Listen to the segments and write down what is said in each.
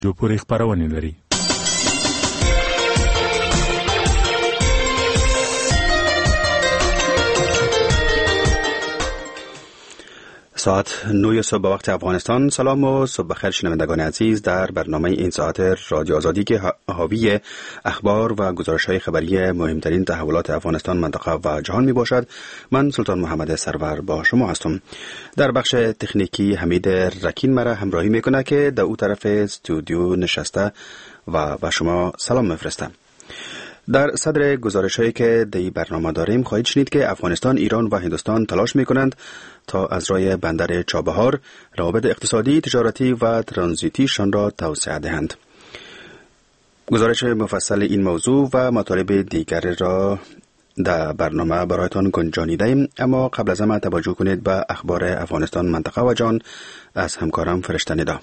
جو پوری خبرونه لري. ساعت 9 صبح وقت افغانستان. سلام و صبح بخیر شنوندگان عزیز. در برنامه این ساعت رادیو آزادی که حاوی اخبار و گزارش‌های خبری مهمترین تحولات افغانستان، منطقه و جهان می باشد، من سلطان محمد سرور با شما هستم. در بخش تکنیکی حمید رکین مرا همراهی میکنه که در او طرف استودیو نشسته و به شما سلام میفرسته. در صدر گزارش‌هایی که در برنامه داریم خواهید شنید که افغانستان، ایران و هندوستان تلاش می‌کنند تا از راه بندر چابهار روابط اقتصادی، تجارتی و ترانزیتیشان را توسعه دهند. گزارش مفصل این موضوع و مطالب دیگر را در برنامه برایتان گنجانیده ایم، اما قبل از همه توجه کنید به اخبار افغانستان، منطقه و جهان از همکارم فرشته ندا.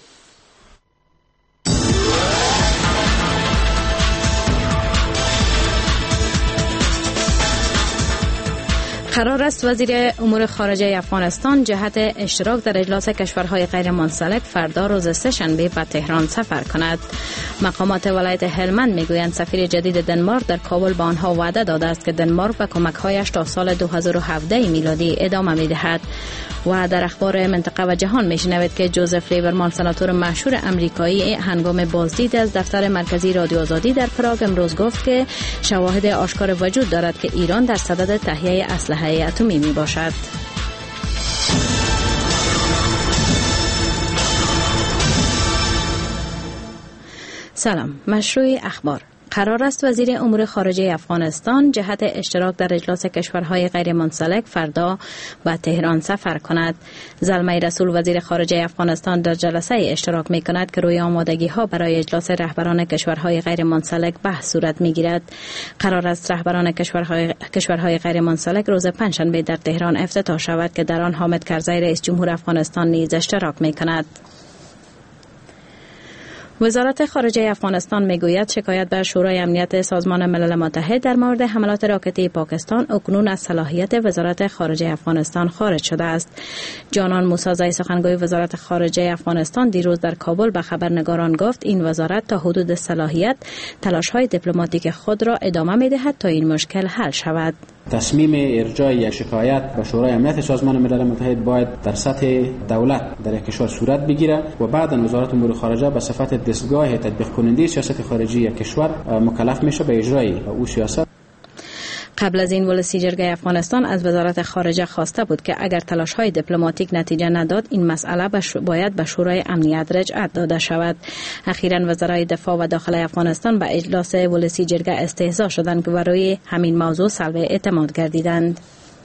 قرار است وزیر امور خارجه افغانستان جهت اشتراک در اجلاس کشورهای غیر منسلک فردا روز سه‌شنبه به تهران سفر کند. مقامات ولایت هلمند میگویند سفیر جدید دنمارک در کابل به آنها وعده داده است که دنمارک به کمک‌هایش تا سال 2017 میلادی ادامه می‌دهد. و در اخبار منطقه و جهان میشنوید که جوزف لیبرمان، سناتور مشهور آمریکایی، هنگام بازدید از دفتر مرکزی رادیو آزادی در پراگ امروز گفت که شواهد آشکار وجود دارد که ایران در صدد تهیه اسلحه اتمی می باشد. سلام، مشروع اخبار. قرار است وزیر امور خارجه افغانستان جهت اشتراک در اجلاس کشورهای غیر منسلک فردا به تهران سفر کند. زلمه رسول، وزیر خارجه افغانستان، در جلسه اشتراک می کند که روی آمادگی ها برای اجلاس رهبران کشورهای غیر منسلک بحث صورت می گیرد. قرار است رهبران کشورهای غیر منسلک روز پنجشنبه در تهران افتتاح شود که در آن حامد کرزی رئیس جمهور افغانستان نیز اشتراک می کند. وزارت خارجه افغانستان میگوید شکایت بر شورای امنیت سازمان ملل متحد در مورد حملات راکتی پاکستان اکنون از صلاحیت وزارت خارجه افغانستان خارج شده است. جانان موسازی، سخنگوی وزارت خارجه افغانستان، دیروز در کابل به خبرنگاران گفت این وزارت تا حدود صلاحیت تلاش‌های دیپلماتیک خود را ادامه می‌دهد تا این مشکل حل شود. تصمیم ارجاع یک شکایت به شورای امنیت سازمان ملل متحد باید در سطح دولت در یک کشور صورت بگیرد و بعدا وزارت امور خارجه به صفت دستگاه تطبیق کننده سیاست خارجی یک کشور مکلف میشه به اجرای او سیاست. قبل از این ولسی جرگه افغانستان از وزارت خارجه خواسته بود که اگر تلاش‌های دیپلماتیک نتیجه نداد این مسئله باید به شورای امنیت رجعت داده شود. اخیراً وزرای دفاع و داخلی افغانستان به اجلاس ولسی جرگه استهزا شدند و روی همین موضوع سلب اعتماد گردیدند.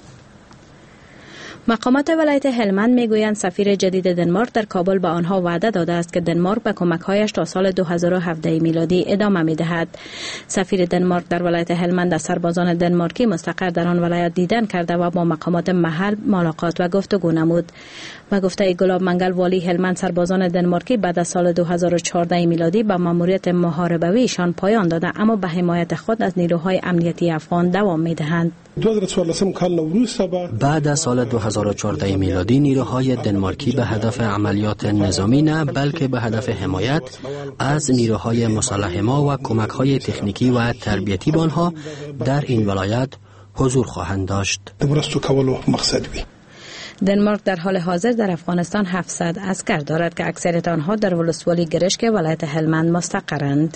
مقامات ولایت هلمند میگویند سفیر جدید دنمارک در کابل به آنها وعده داده است که دنمارک به کمک‌هایش تا سال 2017 میلادی ادامه می‌دهد. سفیر دنمارک در ولایت هلمند از سربازان دنمارکی مستقر در آن ولایت دیدن کرده و با مقامات محل ملاقات و گفتگو نمود. و گفته گلاب منگل، والی هلمند، سربازان دنمارکی بعد از سال 2014 میلادی به ماموریت محاربه‌ایشان پایان داده اما به حمایت خود از نیروهای امنیتی افغان دوام می‌دهند. بعد از سال 2014 میلادی نیروهای دنمارکی به هدف عملیات نظامی نه بلکه به هدف حمایت از نیروهای مسلح ما و کمک‌های تکنیکی و تربیتی به آنها در این ولایت حضور خواهند داشت. دنمارک در حال حاضر در افغانستان 700 عسکر دارد که اکثریت آنها در ولسوالی گرشک ولایت هلمند مستقرند.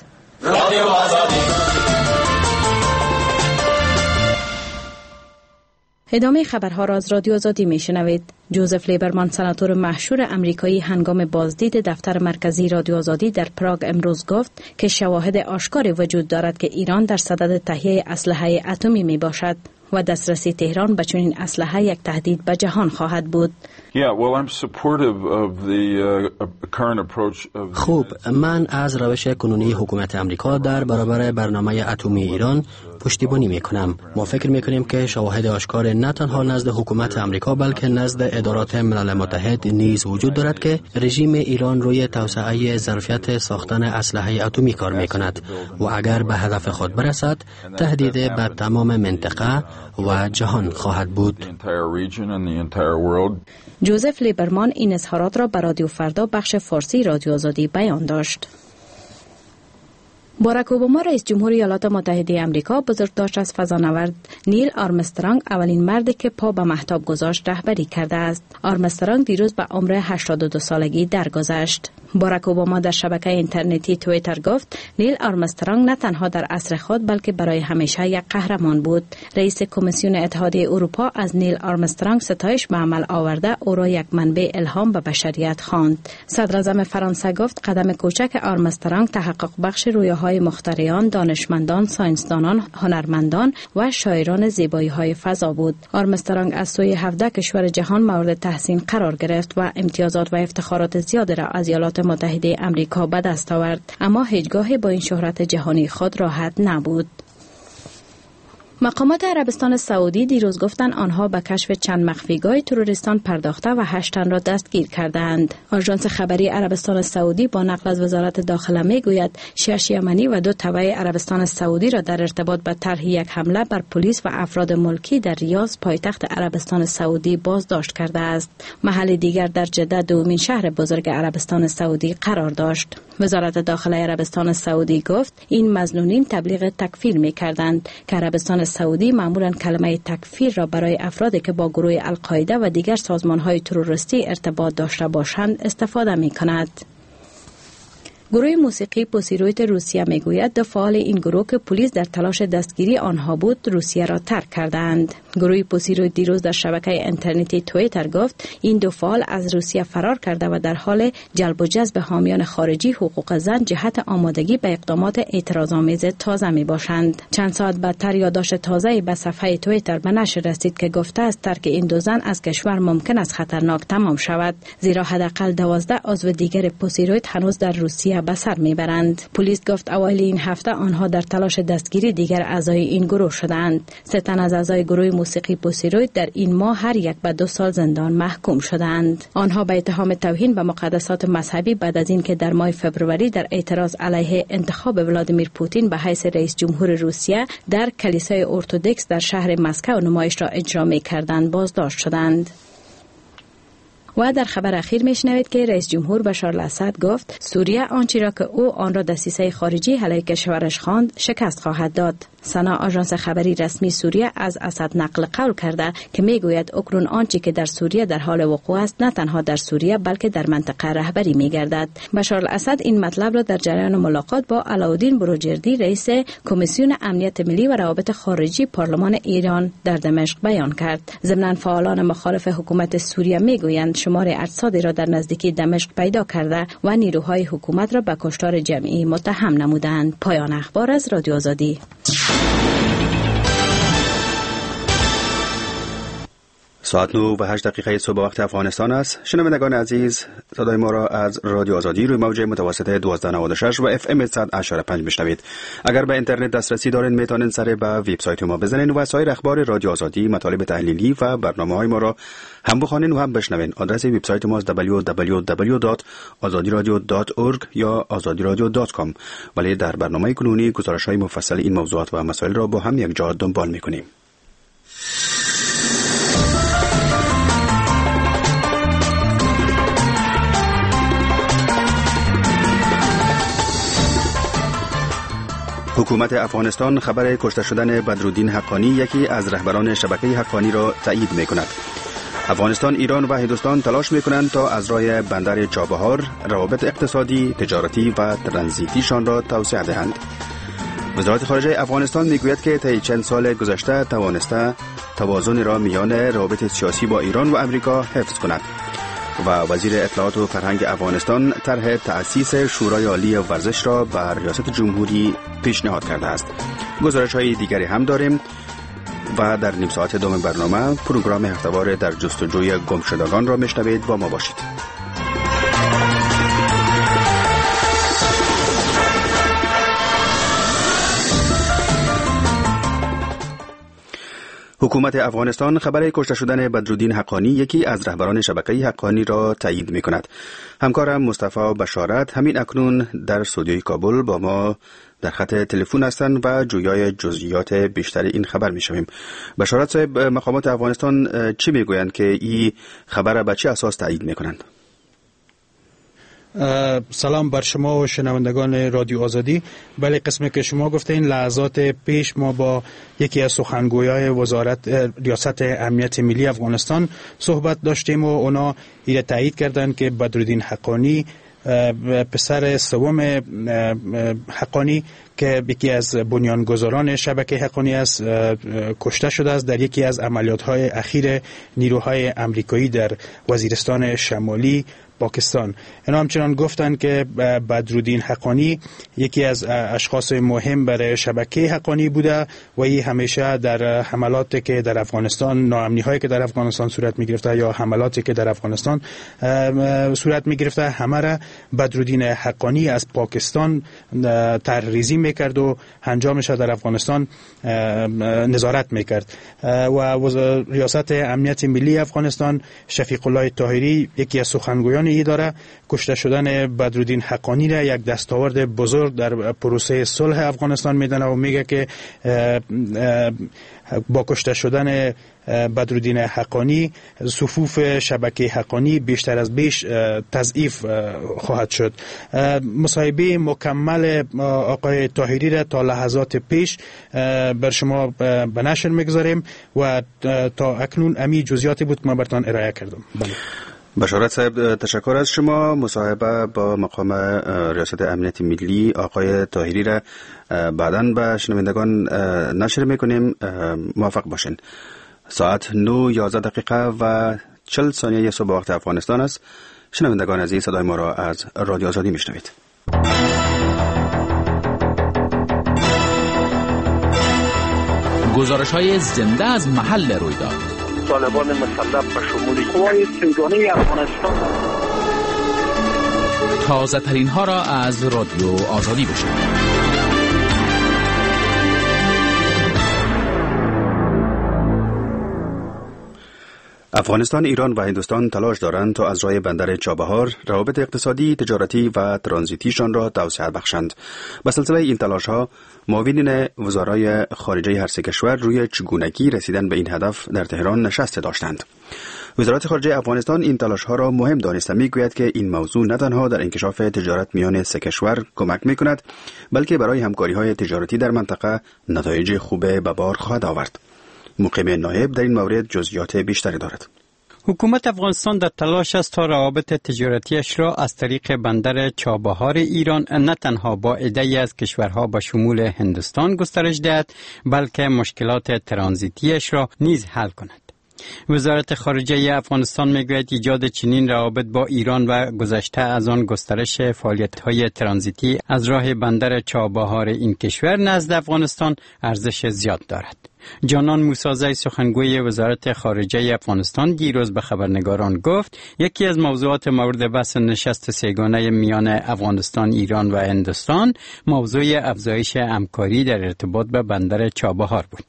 ادامه خبرها را از رادیو آزادی میشنوید. جوزف لیبرمان، سناتور مشهور آمریکایی، هنگام بازدید دفتر مرکزی رادیو آزادی در پراگ امروز گفت که شواهد آشکاری وجود دارد که ایران در صدد تهیه اسلحه اتمی می باشد و دسترسی تهران به چنین اسلحه یک تهدید به جهان خواهد بود. خوب، من از روش کنونی حکومت امریکا در برابر برنامه اتمی ایران پشتیبانی میکنم. ما فکر میکنیم که شواهد آشکار نه تنها نزد حکومت امریکا بلکه نزد ادارات ملل متحد نیز وجود دارد که رژیم ایران روی توسعه ظرفیت ساختن اسلحه اتمی کار میکند و اگر به هدف خود برسد تهدید به تمام منطقه و جهان خواهد بود. جوزف لیبرمان این اظهارات را به رادیو فردا بخش فارسی رادیو آزادی بیان داشت. باراک اوباما رئیس جمهور ایالات متحده آمریکا بزرگداشت از فضانورد نیل آرمسترانگ اولین مردی که پا به مهتاب گذاشت رهبری کرده است. آرمسترانگ دیروز به عمر 82 سالگی درگذشت. باراک اوباما در شبکه اینترنتی توییتر گفت نیل آرمسترانگ نه تنها در عصر خود بلکه برای همیشه یک قهرمان بود. رئیس کمیسیون اتحادیه اروپا از نیل آرمسترانگ ستایش به عمل آورده او را یک منبع الهام به بشریت خواند. صدر اعظم فرانسه گفت قدم کوچک آرمسترانگ تحقق بخش رویاهای مخترعان، دانشمندان، ساینسدانان، هنرمندان و شاعران زیبایی‌های فضا بود. آرمسترانگ از سوی 17 کشور جهان مورد تحسین قرار گرفت و امتیازات و افتخارات زیادی را از ایالات متحده آمریکا به دست آورد، اما هیچگاه با این شهرت جهانی خود راحت نبود. مقامات عربستان سعودی دیروز گفتند آنها به کشف چند مخفیگاه تروریستان پرداخته و 8 تن را دستگیر کردند. آژانس خبری عربستان سعودی با نقل از وزارت داخله میگوید 6 یمنی و 2 تبع عربستان سعودی را در ارتباط با طرح یک حمله بر پلیس و افراد ملکی در ریاض پایتخت عربستان سعودی بازداشت کرده است. محل دیگر در جده دومین شهر بزرگ عربستان سعودی قرار داشت. وزارت داخله عربستان سعودی گفت این مظنونین تبلیغ تکفیر می‌کردند که عربستان سعودی معمولاً کلمه تکفیر را برای افرادی که با گروه القاعده و دیگر سازمان‌های تروریستی ارتباط داشته باشند استفاده می‌کند. گروه موسیقی پوسیرویت روسیه میگوید 2 فعال این گروه که پلیس در تلاش دستگیری آنها بود روسیه را ترک کردند. گروه پوسیرویت دیروز در شبکه اینترنتی توییتر گفت این 2 فعال از روسیه فرار کرده و در حال جلب و جذب حامیان خارجی حقوق زن جهت آمادگی به اقدامات اعتراض‌آمیز تازه می باشند. چند ساعت بعدتر یادداشت تازه‌ای به صفحه توییتر به نشر رسید که گفته است ترک این 2 زن از کشور ممکن است خطرناک تمام شود، زیرا حداقل 12 عضو دیگر پوسیرویت هنوز در روسیه به سر میبرند. پلیس گفت اوایل این هفته آنها در تلاش دستگیری دیگر اعضای این گروه شدند. 3 تن از اعضای گروه موسیقی پوسیرویت در این ماه هر یک به 2 سال زندان محکوم شدند. آنها به اتهام توهین به مقدسات مذهبی بعد از اینکه در ماه فوریه در اعتراض علیه انتخاب ولادیمیر پوتین به حیث رئیس جمهور روسیه در کلیسای ارتدوکس در شهر مسکو نمایش را اجرا می‌کردند بازداشت شدند. و در خبر اخیر میشنوید که رئیس جمهور بشار الاسد گفت سوریه آنچه را که او آن را دسیسه خارجی علیه کشورش خواند شکست خواهد داد. سنا آژانس خبری رسمی سوریه از اسد نقل قول کرده که میگوید اکنون آنچه که در سوریه در حال وقوع است نه تنها در سوریه بلکه در منطقه رهبری میگردد. بشار الاسد این مطلب را در جریان ملاقات با علاءالدین بروجردی رئیس کمیسیون امنیت ملی و روابط خارجی پارلمان ایران در دمشق بیان کرد. ضمن فعالان مخالف حکومت سوریه میگویند شمار اجسادی را در نزدیکی دمشق پیدا کرده و نیروهای حکومت را به کشتار جمعی متهم نمودند. پایان اخبار از رادیو آزادی. ساعت 9:08 صبح وقت افغانستان است. شنوندگان عزیز، صدای ما را از رادیو آزادی روی موج متوسط 1296 و FM 100.5 میشنوید. اگر به اینترنت دسترسی دارین میتونین سر به وبسایت ما بزنین و سایر اخبار رادیو آزادی، مطالب تحلیلی و برنامه‌های ما را هم بخوانین و هم بشنوین. آدرس وبسایت ما www.azadiradio.org یا azadiradio.com. ولی در برنامه کنونی گزارش‌های مفصل این موضوعات و مسائل را با هم یک جا دنبال می‌کنیم. حکومت افغانستان خبر کشته شدن بدرالدین حقانی، یکی از رهبران شبکه حقانی را تایید می‌کند. افغانستان، ایران و هندوستان تلاش می‌کنند تا از راه بندر چابهار روابط اقتصادی، تجارتی و ترانزیتیشان را توسعه دهند. وزارت خارجه افغانستان میگوید که طی چند سال گذشته توانسته توازن را میان روابط سیاسی با ایران و امریکا حفظ کند. و وزیر اطلاعات و فرهنگ افغانستان طرح تأسیس شورای عالی ورزش را بر ریاست جمهوری پیشنهاد کرده است. گزارش‌های دیگری هم داریم و در نیم ساعت دوم برنامه پروگرام هفته‌وار در جستجوی گمشدگان را میشنوید. با ما باشید. حکومت افغانستان خبر کشته شدن بدرالدین حقانی، یکی از رهبران شبکه حقانی را تایید می‌کند. همکارم مصطفی بشارت همین اکنون در استودیوی کابل با ما در خط تلفن هستند و جویای جزئیات بیشتر این خبر می‌شویم. بشارت صاحب، مقامات افغانستان چی میگویند که این خبر به چه اساس تایید می‌کنند؟ سلام بر شما و شنوندگان رادیو آزادی. بله، قسمی که شما گفتین لحظات پیش ما با یکی از سخنگویای وزارت ریاست امنیت ملی افغانستان صحبت داشتیم و اونا ایره تایید کردن که بدرالدین حقانی پسر سوم حقانی که یکی از بنیانگذاران شبکه حقانی است کشته شده است در یکی از عملیات‌های اخیر نیروهای آمریکایی در وزیرستان شمالی پاکستان. اینا همچنان گفتن که بدرالدین حقانی یکی از اشخاص مهم برای شبکه حقانی بوده و ای همیشه در حملاتی که در افغانستان، ناامنی‌هایی که در افغانستان صورت می‌گرفته یا حملاتی که در افغانستان صورت می‌گرفته، همه را بدرالدین حقانی از پاکستان طرح‌ریزی می‌کرد و انجامش در افغانستان نظارت می‌کرد. و ریاست امنیت ملی افغانستان شفیق الله طاهری یکی از سخنگویان ای داره کشته شدن بدرالدین حقانی را یک دستاورد بزرگ در پروسه صلح افغانستان میدونه و میگه که با کشته شدن بدرالدین حقانی صفوف شبکه حقانی بیشتر از بیش تضعیف خواهد شد. مصاحبه مکمل آقای طاهری را تا لحظات پیش بر شما به نشر میگذاریم و تا اکنون امی جزئیاتی بود که ما براتون ارائه کردم. بله. بشارت صاحب، تشکر از شما. مصاحبه با مقام ریاست امنیت ملی آقای طاهری را بعداً به شنوندگان نشر میکنیم. موفق باشین. ساعت 9:11 و 40 ثانیه صبح وقت افغانستان است. شنوندگان عزیز، صدای ما را از رادیو آزادی میشنوید. گزارش‌های زنده از محل رویداد. طالبان مسلح به شمول قوای سیگانه افغانستان. تازه ترین ها را از رادیو آزادی بشنوید. افغانستان، ایران و هندوستان تلاش دارند تا از راه بندر چابهار روابط اقتصادی، تجارتی و ترانزیتیشان را توسعه بخشند. به سلسله این تلاش‌ها، معاونین وزرای خارجه هر سه کشور روی چگونگی رسیدن به این هدف در تهران نشست داشتند. وزارت خارجه افغانستان این تلاش‌ها را مهم دانسته می‌گوید که این موضوع نه تنها در انکشاف تجارت میان سه کشور کمک می‌کند، بلکه برای همکاری‌های تجارتی در منطقه نتایج خوب به بار خواهد آورد. مقیم نایب در این مورد جزئیات بیشتری دارد. حکومت افغانستان در تلاش است تا روابط تجارتیش را از طریق بندر چابهار ایران نه تنها با عده‌ای از کشورها به شمول هندوستان گسترش دهد، بلکه مشکلات ترانزیتیش را نیز حل کند. وزارت خارجه افغانستان میگوید ایجاد چنین روابط با ایران و گذشته از آن گسترش فعالیت‌های ترانزیتی از راه بندر چابهار این کشور نزد افغانستان ارزش زیاد دارد. جانان موسازی، سخنگوی وزارت خارجه افغانستان، دیروز به خبرنگاران گفت یکی از موضوعات مورد بحث نشست سه‌گانه میان افغانستان، ایران و هندوستان موضوع افزایش همکاری در ارتباط به بندر چابهار بود.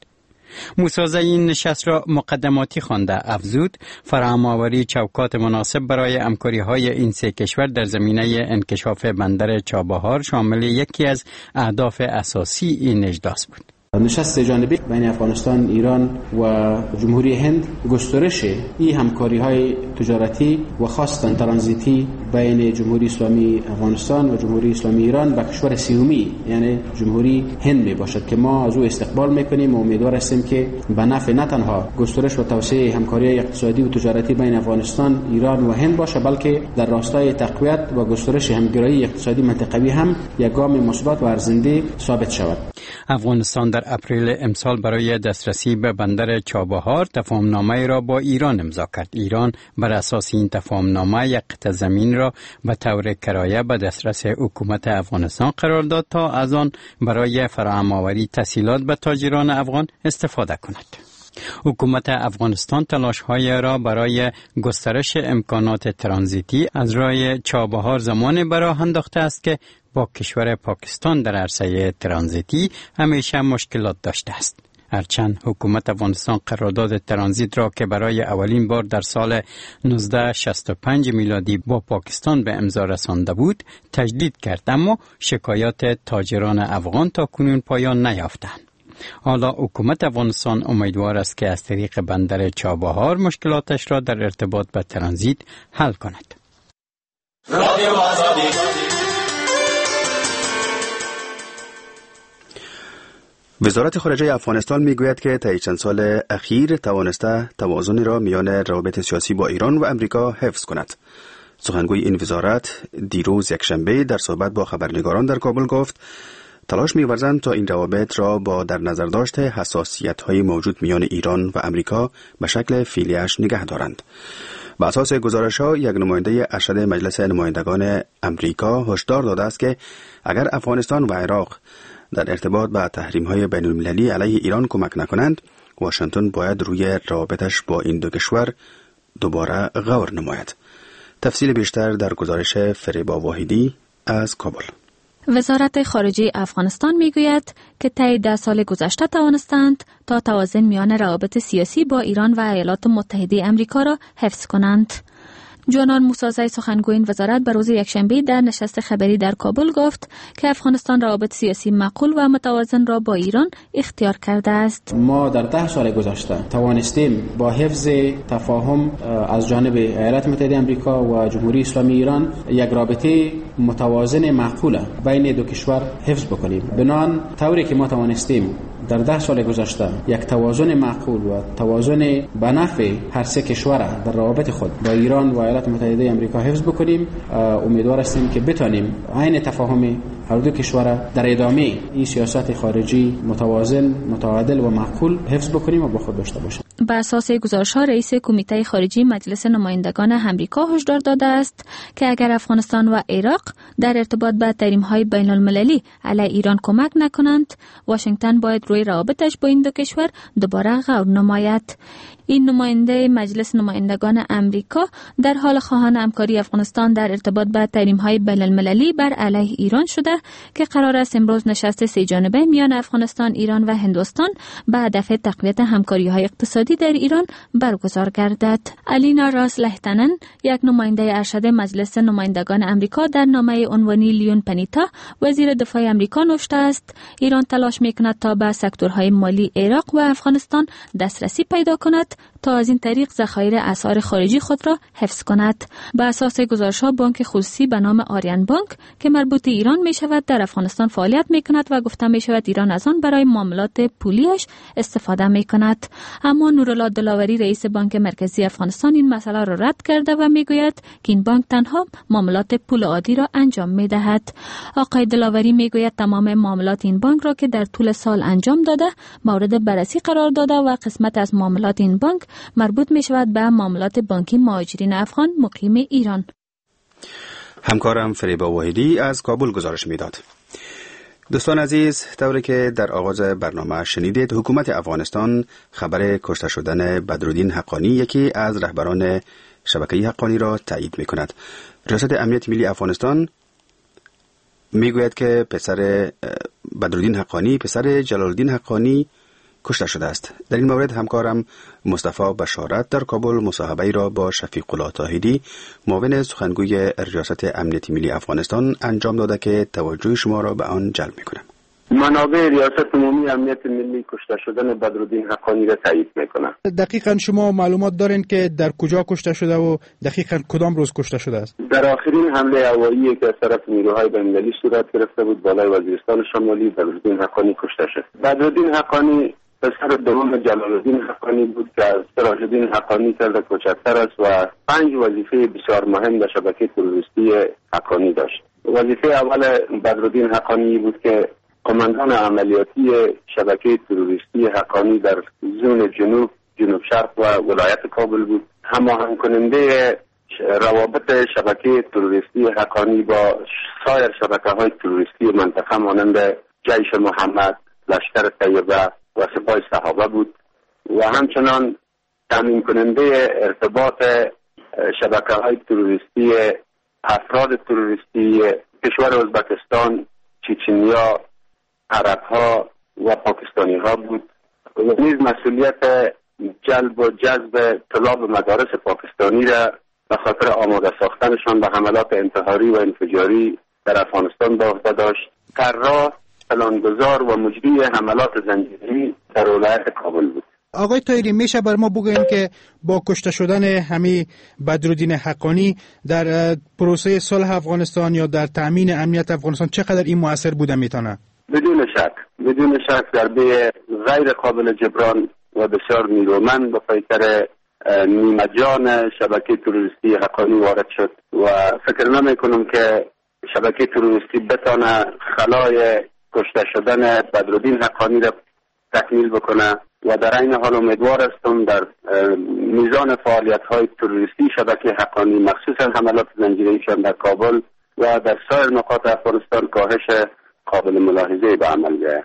موسازی این نشست را مقدماتی خوانده افزود فراهم‌آوری چوکات مناسب برای همکاری‌های این سه کشور در زمینه انکشاف بندر چابهار شامل یکی از اهداف اساسی این اجلاس بود. نشست جانبی بین افغانستان، ایران و جمهوری هند گسترش این همکاری‌های تجارتی و خاصتاً ترانزیتی بین جمهوری اسلامی افغانستان و جمهوری اسلامی ایران به کشور سومی یعنی جمهوری هند می باشد که ما از او استقبال میکنیم و امیدوار هستیم که به نفع نه تنها گسترش و توسعه همکاری اقتصادی و تجارتی بین افغانستان، ایران و هند باشه، بلکه در راستای تقویت و گسترش همکاری اقتصادی منطقوی هم یک گام مثبت و ارزنده ثابت شود. افغانستان در اپریل امسال برای دسترسی به بندر چابهار تفاهمنامه را با ایران امضا کرد. ایران بر اساس این تفاهمنامه یک قطعه زمین را به طور کرایه به دسترس حکومت افغانستان قرار داد تا از آن برای فراهم‌آوری تسهیلات به تاجران افغان استفاده کند. حکومت افغانستان تلاش‌های را برای گسترش امکانات ترانزیتی از راه چابهار زمانی به راه انداخته است که با کشور پاکستان در عرصه ترانزیتی همیشه مشکلات داشته است. هرچند حکومت افغانستان قرارداد ترانزیت را که برای اولین بار در سال 1965 میلادی با پاکستان به امضا رسانده بود تجدید کرد، اما شکایات تاجران افغان تا کنون پایان نیافتند. حالا حکومت افغانستان امیدوار است که از طریق بندر چابهار مشکلاتش را در ارتباط به ترانزیت حل کند. رادیو آزادی. وزارت خارجه افغانستان میگوید که طی چند سال اخیر توانسته توازن را میان روابط سیاسی با ایران و امریکا حفظ کند. سخنگوی این وزارت دیروز یکشنبه در صحبت با خبرنگاران در کابل گفت تلاش می‌ورزند تا این روابط را با در نظر داشت حساسیت‌های موجود میان ایران و امریکا به شکل فعلی‌اش نگه دارند. بر اساس گزارش‌ها یک نماینده ارشد مجلس نمایندگان امریکا هشدار داده است که اگر افغانستان و عراق در ارتباط با تحریم‌های بین‌المللی علیه ایران کمک نکنند، واشنگتن باید روی روابطش با این دو کشور دوباره غور نماید. تفصیل بیشتر در گزارش فریبا واحدی از کابل. وزارت خارجه افغانستان میگوید که طی 10 سال گذشته توانستند تا توازن میان روابط سیاسی با ایران و ایالات متحده امریکا را حفظ کنند. جانان موسازی سخنگوی این وزارت به روز یکشنبه در نشست خبری در کابل گفت که افغانستان روابط سیاسی معقول و متوازن را با ایران اختیار کرده است. ما در 10 سال گذشته توانستیم با حفظ تفاهم از جانب ایالات متحده آمریکا و جمهوری اسلامی ایران یک رابطه متوازن معقول بین دو کشور حفظ بکنیم. بنابراین طوری که ما توانستیم در 10 سال گذشته یک توازن معقول و توازن به نفع هر سه کشور در روابط خود با ایران و ایالات متحده آمریکا حفظ بکنیم، امیدوار هستیم که بتانیم عین تفاهم هر دو کشور در ادامه این سیاست خارجی متوازن، متعادل و معقول حفظ بکنیم و با خود داشته باشیم. بر اساس گزارش‌ها رئیس کمیته خارجی مجلس نمایندگان آمریکا هشدار داده است که اگر افغانستان و عراق در ارتباط با تحریم‌های بین‌المللی علیه ایران کمک نکنند، واشنگتن باید روی روابطش با این دو کشور دوباره غور نماید. این نماینده مجلس نمایندگان آمریکا در حال خواهان همکاری افغانستان در ارتباط با تحریم‌های بین‌المللی بر علیه ایران شده که قرار است امروز نشست سه جانبه میان افغانستان، ایران و هندوستان به هدف تقویت همکاری‌های اقتصادی در ایران برگزار گردد. الینا راس لهتنن، یک نماینده ارشد مجلس نمایندگان آمریکا، در نامه عنوانی لیون پنیتا وزیر دفاع آمریکا نوشته است ایران تلاش می‌کند تا به سکتورهای مالی عراق و افغانستان دسترسی پیدا کند تا از این طریق ذخایر اسعار خارجی خود را حفظ کند. بر اساس گزارش‌ها بانک خصوصی به نام آریان بانک که مربوط ایران می‌شود در افغانستان فعالیت می‌کند و گفته می‌شود ایران از آن برای معاملات پولیش استفاده می‌کند. اما نورالله دلاوری رئیس بانک مرکزی افغانستان این مسئله را رد کرده و می‌گوید که این بانک تنها معاملات پول عادی را انجام می‌دهد. آقای دلاوری می‌گوید تمام معاملات این بانک را که در طول سال انجام داده مورد بررسی قرار داده و قسمت از معاملات این بانک مربوط می شود به معاملات بانکی مهاجرین افغان مقیم ایران. همکارم فریبا واحدی از کابل گزارش میداد. دوستان عزیز، طوری که در آغاز برنامه شنیدید، حکومت افغانستان خبر کشته شدن بدرالدین حقانی، یکی از رهبران شبکه حقانی را تایید می کند. ریاست امنیت ملی افغانستان میگوید که پسر بدرالدین حقانی، پسر جلالالدین حقانی کشته شده است. در این مورد همکارم مصطفی بشارت در کابل مصاحبه‌ای را با شفیق الله طاهری، معاون سخنگوی ریاست امنیت ملی افغانستان انجام داده که توجه شما را به آن جلب می‌کنم. منابع ریاست عمومی امنیت ملی کشته شدن بدرالدین حقانی را تایید می‌کنند. دقیقاً شما معلومات دارین که در کجا کشته شده و دقیقاً کدام روز کشته شده است؟ در آخرین حمله هوایی که از طرف نیروهای بین‌المللی صورت گرفته بود بالای وزیرستان شمالی، بدرالدین حقانی کشته شد. بدرالدین حقانی پسر دوم جلالالدین حقانی بود که از سراج‌الدین حقانی تر کوچکتر است و 5 وظیفه بسیار مهم در شبکه تروریستی حقانی داشت. وظیفه اول بدرالدین حقانی بود که قماندان عملیاتی شبکه تروریستی حقانی در زون جنوب شرق و ولایت کابل بود. هماهنگ کننده روابط شبکه تروریستی حقانی با سایر شبکه‌های تروریستی منطقه مانند جیش محمد، لشکر طیبه و سپاه صحابه بود و همچنان تامین کننده ارتباط شبکه‌های تروریستی افراد تروریستی کشور ازبکستان، چچنیا، عرب‌ها و پاکستانی‌ها بود و نیز مسئولیت جلب و جذب طلاب مدارس پاکستانی را به خاطر آماده ساختنشان به حملات انتحاری و انفجاری در افغانستان به عهده داشت. طراح، پلانگذار و مجری حملات زنجیری در ولایت کابل بود. آقای طاهری، میشه بر ما بگوین که با کشته شدن همین بدرالدین حقانی در پروسه صلح افغانستان یا در تامین امنیت افغانستان چقدر این مؤثر بوده میتونه؟ بدون شک ضربه غیر قابل جبران و بسیار نیرومند به پیکر نیمه جان شبکه تروریستی حقانی وارد شد و فکر نمی کنم که شبکه تروریستی بتانه خلای کشته شدن بدرالدین حقانی را تکمیل بکنه و در این حال امیدوار هستم در میزان فعالیت های تروریستی شبکه حقانی مخصوصا حملات زنجیره‌ایشان در کابل و در سایر نقاط افغانستان کاهش قابل ملاحظه به عمل بیاید.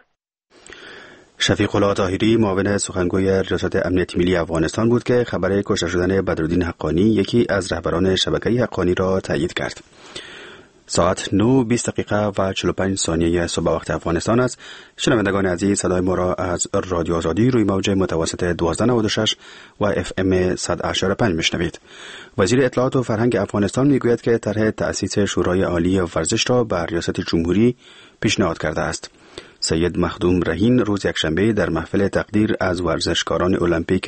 شفیق الله طاهری معاون سخنگوی ریاست امنیت ملی افغانستان بود که خبر کشته شدن بدرالدین حقانی یکی از رهبران شبکه حقانی را تایید کرد. ساعت 9:20 و 45 ثانیه صبح وقت افغانستان است. شنوندگان عزیز، صدای ما را از رادیو آزادی روی موج متوسط 1296 و FM 100.5 میشنوید. وزیر اطلاعات و فرهنگ افغانستان میگوید که طرح تأسیس شورای عالی ورزش را بر ریاست جمهوری پیشنهاد کرده است. سید مخدوم رهین روز یکشنبه در محفل تقدیر از ورزشکاران المپیک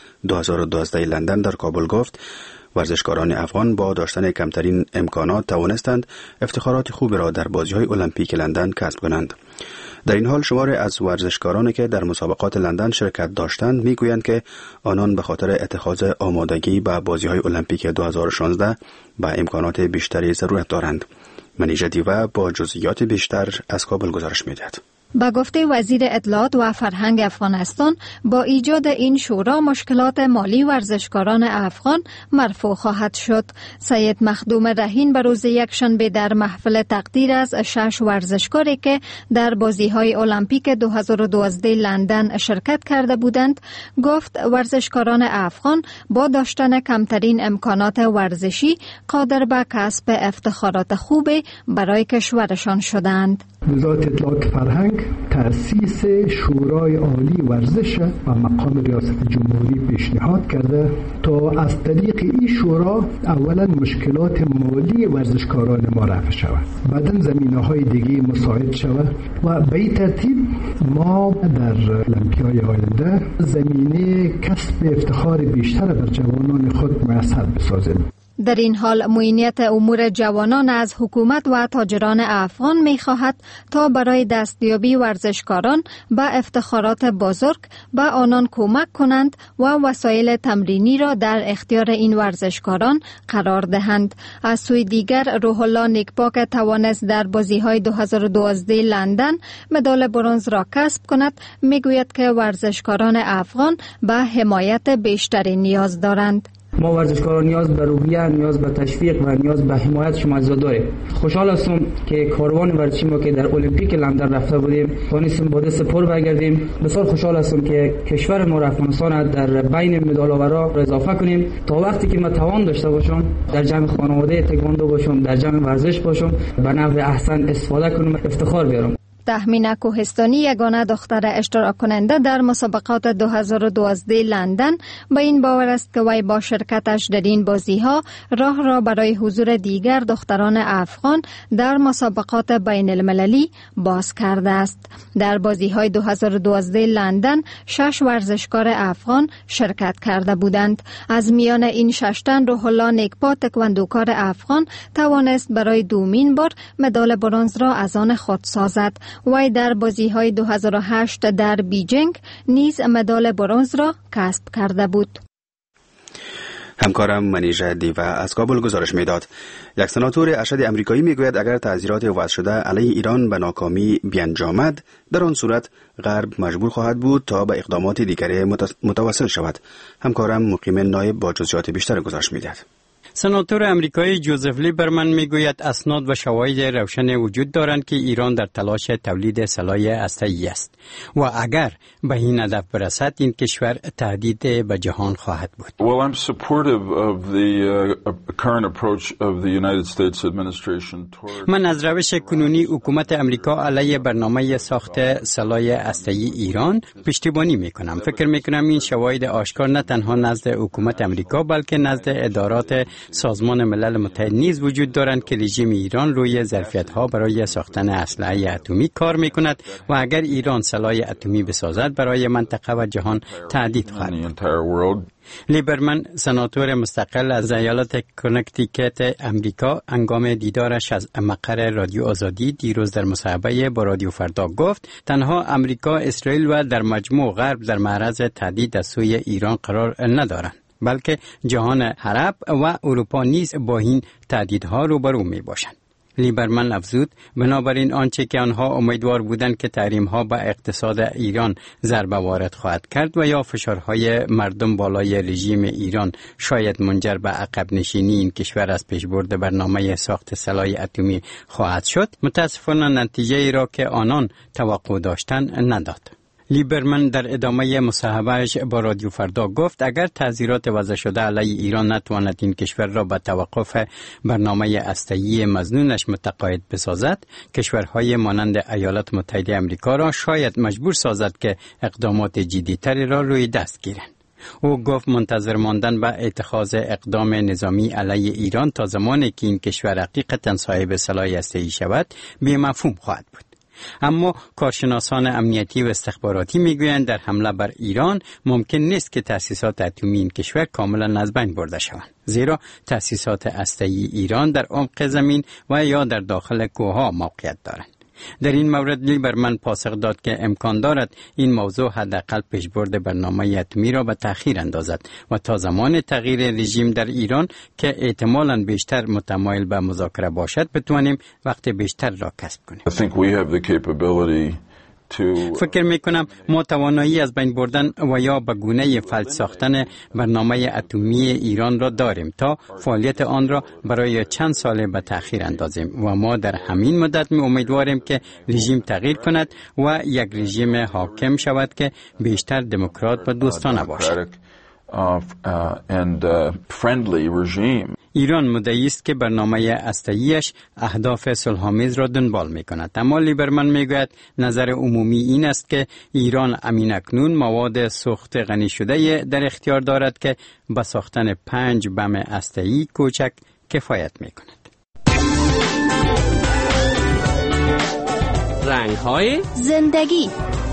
2012 لندن در کابل گفت ورزشکاران افغان با داشتن کمترین امکانات توانستند افتخارات خوب را در بازی‌های المپیک لندن کسب کنند. در این حال شماری از ورزشکارانی که در مسابقات لندن شرکت داشتند میگویند که آنان به خاطر اتخاذ آمادگی به بازی‌های المپیک 2016 به امکانات بیشتری ضرورت دارند. منیژه دیوه با جزئیات بیشتر از کابل گزارش می‌دهد. با گفته وزیر اطلاعات و فرهنگ افغانستان، با ایجاد این شورا مشکلات مالی ورزشکاران افغان مرفوع خواهد شد. سید مخدوم رهین به روز یکشنبه در محفل تقدیر از 6 ورزشکاری که در بازی‌های المپیک 2012 لندن شرکت کرده بودند گفت ورزشکاران افغان با داشتن کمترین امکانات ورزشی قادر به کسب افتخارات خوب برای کشورشان شدند. وزارت اطلاعات فرهنگ تأسیس شورای عالی ورزش و مقام ریاست جمهوری پیشنهاد کرده تا از طریق این شورا اولا مشکلات مالی ورزشکاران ما رفع شود، بعداً زمینه‌های دیگه مساعد شود و به این ترتیب ما در المپیای آینده زمینه کسب افتخار بیشتر بر جوانان خود میسر بسازیم. در این حال معینیت امور جوانان از حکومت و تاجران افغان می خواهد تا برای دستیابی ورزشکاران به افتخارات بزرگ به آنان کمک کنند و وسایل تمرینی را در اختیار این ورزشکاران قرار دهند. از سوی دیگر روح الله نیکپا که توانست در بازی‌های 2012 لندن مدال برنز را کسب کند می گوید که ورزشکاران افغان به حمایت بیشتری نیاز دارند. ما ورزشکاران نیاز به روحیه، نیاز به تشویق و نیاز به حمایت شما عزیزان داریم. خوشحال هستم که کاروان ورزشی ما که در المپیک لندن رفته بودیم توانستیم با دست پر برگردیم. بسیار خوشحال هستم که کشور ما افغانستان در بین مدال‌آورا اضافه کنیم تا وقتی که ما توان داشته باشم در جمع خانواده تکواندو باشم، در جمع ورزش باشم، به نحو احسن استفاده کنم، افتخار بیارم. تهمینه کوهستانی یگانه دختر اشتراک کننده در مسابقات 2012 لندن با این باور است که وی با شرکتش در این بازی‌ها راه را برای حضور دیگر دختران افغان در مسابقات بین المللی باز کرده است. در بازی‌های 2012 لندن 6 ورزشکار افغان شرکت کرده بودند. از میان این 6 تن روح الله نیکپا تکواندوکار افغان توانست برای دومین بار مدال برنز را از آن خود سازد. وی در بازی‌های 2008 در بیجینگ نیز مدال برنز را کسب کرده بود. همکارم منیژه دیوه از کابل گزارش میداد. یک سناتور ارشد امریکایی میگوید اگر تعزیرات وضع شده علیه ایران به ناکامی بیانجامد، در آن صورت غرب مجبور خواهد بود تا به اقدامات دیگری متوسل شود. همکارم مقیم نایب با جزئیات بیشتر گزارش میدهد. سناتور امریکایی جوزف لیبرمن میگوید اسناد و شواهد روشن وجود دارند که ایران در تلاش تولید سلاح هسته‌ای است و اگر به این هدف برسد این کشور تهدید به جهان خواهد بود. Well, I'm supportive of the current approach of the United States administration toward من از روش کنونی حکومت امریکا علیه برنامه ساخت سلاح هسته‌ای ایران پشتیبانی میکنم. فکر میکنم این شواهد آشکار نه تنها نزد حکومت امریکا بلکه نزد ادارات سازمان ملل متحد نیز وجود دارند که رژیم ایران روی ظرفیت‌ها برای ساختن اسلحه اتمی کار می‌کند و اگر ایران سلاح اتمی بسازد برای منطقه و جهان تهدید خواهد بود. لیبرمن سناتور مستقل از ایالت کنکتیکت امریکا هنگام دیدارش از مقر رادیو آزادی دیروز در مصاحبه با رادیو فردا گفت تنها امریکا، اسرائیل و در مجموع غرب در معرض تهدید از سوی ایران قرار ندارند، بلکه جهان عرب و اروپا نیز با این تهدیدها روبرو می باشند. لیبرمن افزود بنابراین آنچه که آنها امیدوار بودند که تحریم‌ها به اقتصاد ایران ضربه وارد خواهد کرد و یا فشارهای مردم بالای رژیم ایران شاید منجر به عقب نشینی این کشور از پیشبرد برنامه ساخت سلاح اتمی خواهد شد، متاسفانه نتیجه ای را که آنان توقع داشتند نداد. لیبرمن در ادامه مصاحبهش با رادیو فردا گفت اگر تعزیرات وضع شده علیه ایران نتواند این کشور را به توقف برنامه هسته‌ای مظنونش متقاعد بسازد، کشورهای مانند ایالات متحده آمریکا را شاید مجبور سازد که اقدامات جدی‌تری را روی دست گیرند. او گفت منتظر ماندن به اتخاذ اقدام نظامی علیه ایران تا زمانی که این کشور حقیقتاً صاحب سلاح هسته‌ای شود بی‌مفهوم خواهد بود. اما کارشناسان امنیتی و استخباراتی میگویند در حمله بر ایران ممکن نیست که تأسیسات اتمی این کشور کاملا از بین برده شوند، زیرا تأسیسات هسته‌ای ایران در عمق زمین و یا در داخل کوهها موقعیت دارند. در این مورد لیبرمن پاسخ داد که امکان دارد این موضوع حداقل پیشبرد برنامه اتمی را به تأخیر اندازد و تا زمان تغییر رژیم در ایران که احتمالاً بیشتر متمایل به مذاکره باشد بتوانیم وقت بیشتر را کسب کنیم. فکر میکنم ما توانایی از بین بردن و یا به گونه فلج ساختن برنامه اتمی ایران را داریم تا فعالیت آن را برای چند سال به تأخیر اندازیم و ما در همین مدت امیدواریم که رژیم تغییر کند و یک رژیم حاکم شود که بیشتر دموکرات و دوستانه باشد. ایران مدعی است که برنامه هسته‌ایش اهداف صلح‌آمیز را دنبال می‌کند، اما لیبرمن می‌گوید نظر عمومی این است که ایران اکنون مواد سوخت غنی شده در اختیار دارد که به ساختن 5 بم هسته‌ای کوچک کفایت می‌کند. رنگ‌های زندگی.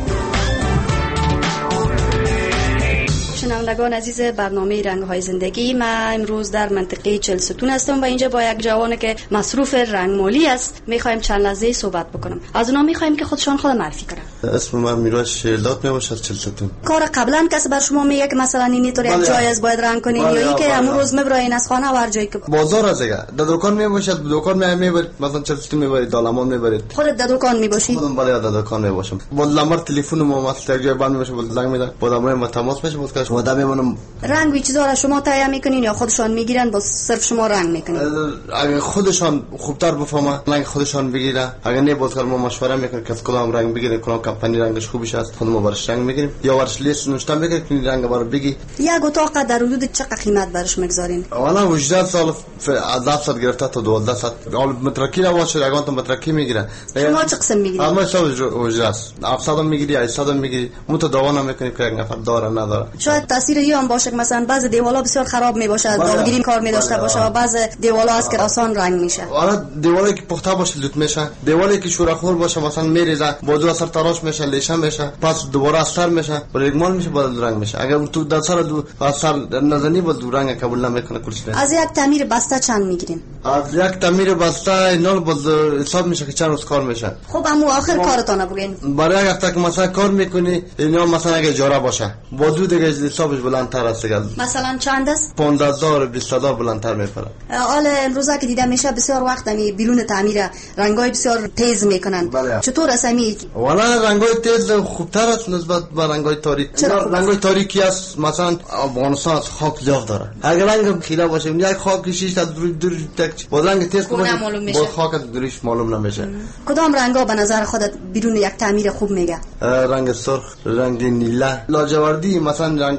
شنوندگان عزیز برنامه رنگ‌های زندگی، ما امروز در منطقه چلستون هستم و اینجا با یک جوانی که مصروف رنگمالی است می‌خوایم چند لحظه صحبت بکنم. از اونا می‌خوایم که خود معرفی کنن. اسم من میراج شیرداد میباشد چلستون. کار قبلا کسی بر شما میگه که مثلا اینطور یک جای از باید رنگ کنین یا اینکه امروز میبرین از خانه هر جایی که بازار از دیگه در دکان میباشد، دکان میبرید، مثلا چلستون میبرید، دالمان میبرید. خودت در دکان میباشی؟ خودم بله در دکان میباشم. با نمبر تلفن ما مثلا یک جای بند میشه، با زنگ میدن، با نمبر ما تماس میشه، بود که وعده میمونم. رنگ و چیزا را شما تهیه میکنین یا خودشان میگیرن با صرف شما رنگ میکنین؟ اگه خودشان خوبتر بفهمه رنگ خودشان بگیره، اگه نه باز ما مشوره میکنیم که کدام رنگ بگیره، کدام کمپانی رنگش خوبش است، خودمون برش رنگ میگیریم یا ورش لیست نوشته میگیریم که رنگ برای بگی. یک اتاق در حدود چقدر قیمت برش میگذارین؟ والا 18 سال از 10 گرفته تا 12 سال. اول مترکی را باشه، اگه تو مترکی میگیره. شما چه قسم میگیرید؟ اما شو وجاست 700 میگیری، 800 میگیری، متداوم میکنی که یک نفر داره نداره. شاید تاثیر این هم باشه که مثلا بعضی دیوالا بسیار خراب میباشه، داغگیری کار میداشته باشه و بعضی دیوالا هست که آسان رنگ میشه. والا دیوالی که پخته باشه لوت میشه، دیوالی که شورخور باشه مثلا میریزه، بازو اثر تراش میشه، لیشه میشه، پس دوباره اثر میشه، رنگمال میشه، بعد رنگ میشه. اگر تو در سر دو اثر نزنی با دو رنگ قبول نمیکنه کلش. از یک تعمیر بسته چند میگیریم؟ از یک تعمیر بسته اینا باز حساب میشه که چند روز کار میشه. خب اما آخر کارتون بگین. برای هفته که مثلا کار میکنی اینا مثلا اگه اجاره باشه بازو دیگه حسابش بلندتر است. مثلا چند است؟ 15000 20000 بلندتر میپره. حالا امروزا که دیدم میشه بسیار وقت بیرون تعمیر رنگای بسیار تیز میکنن. چطور اسمی؟ والا رنگای تیز خوبتر است نسبت به رنگای تاریک. رنگای تاریکی است مثلا افغانستان خاک زیاد داره. اگر رنگ خیلا باشه یک خاک شیش تا دور تک با رنگ تیز باشه با خاک دورش معلوم نمیشه. کدام رنگا به نظر خودت بیرون یک تعمیر خوب میگه؟ رنگ سرخ، رنگ نیله، لاجوردی، مثلا رنگای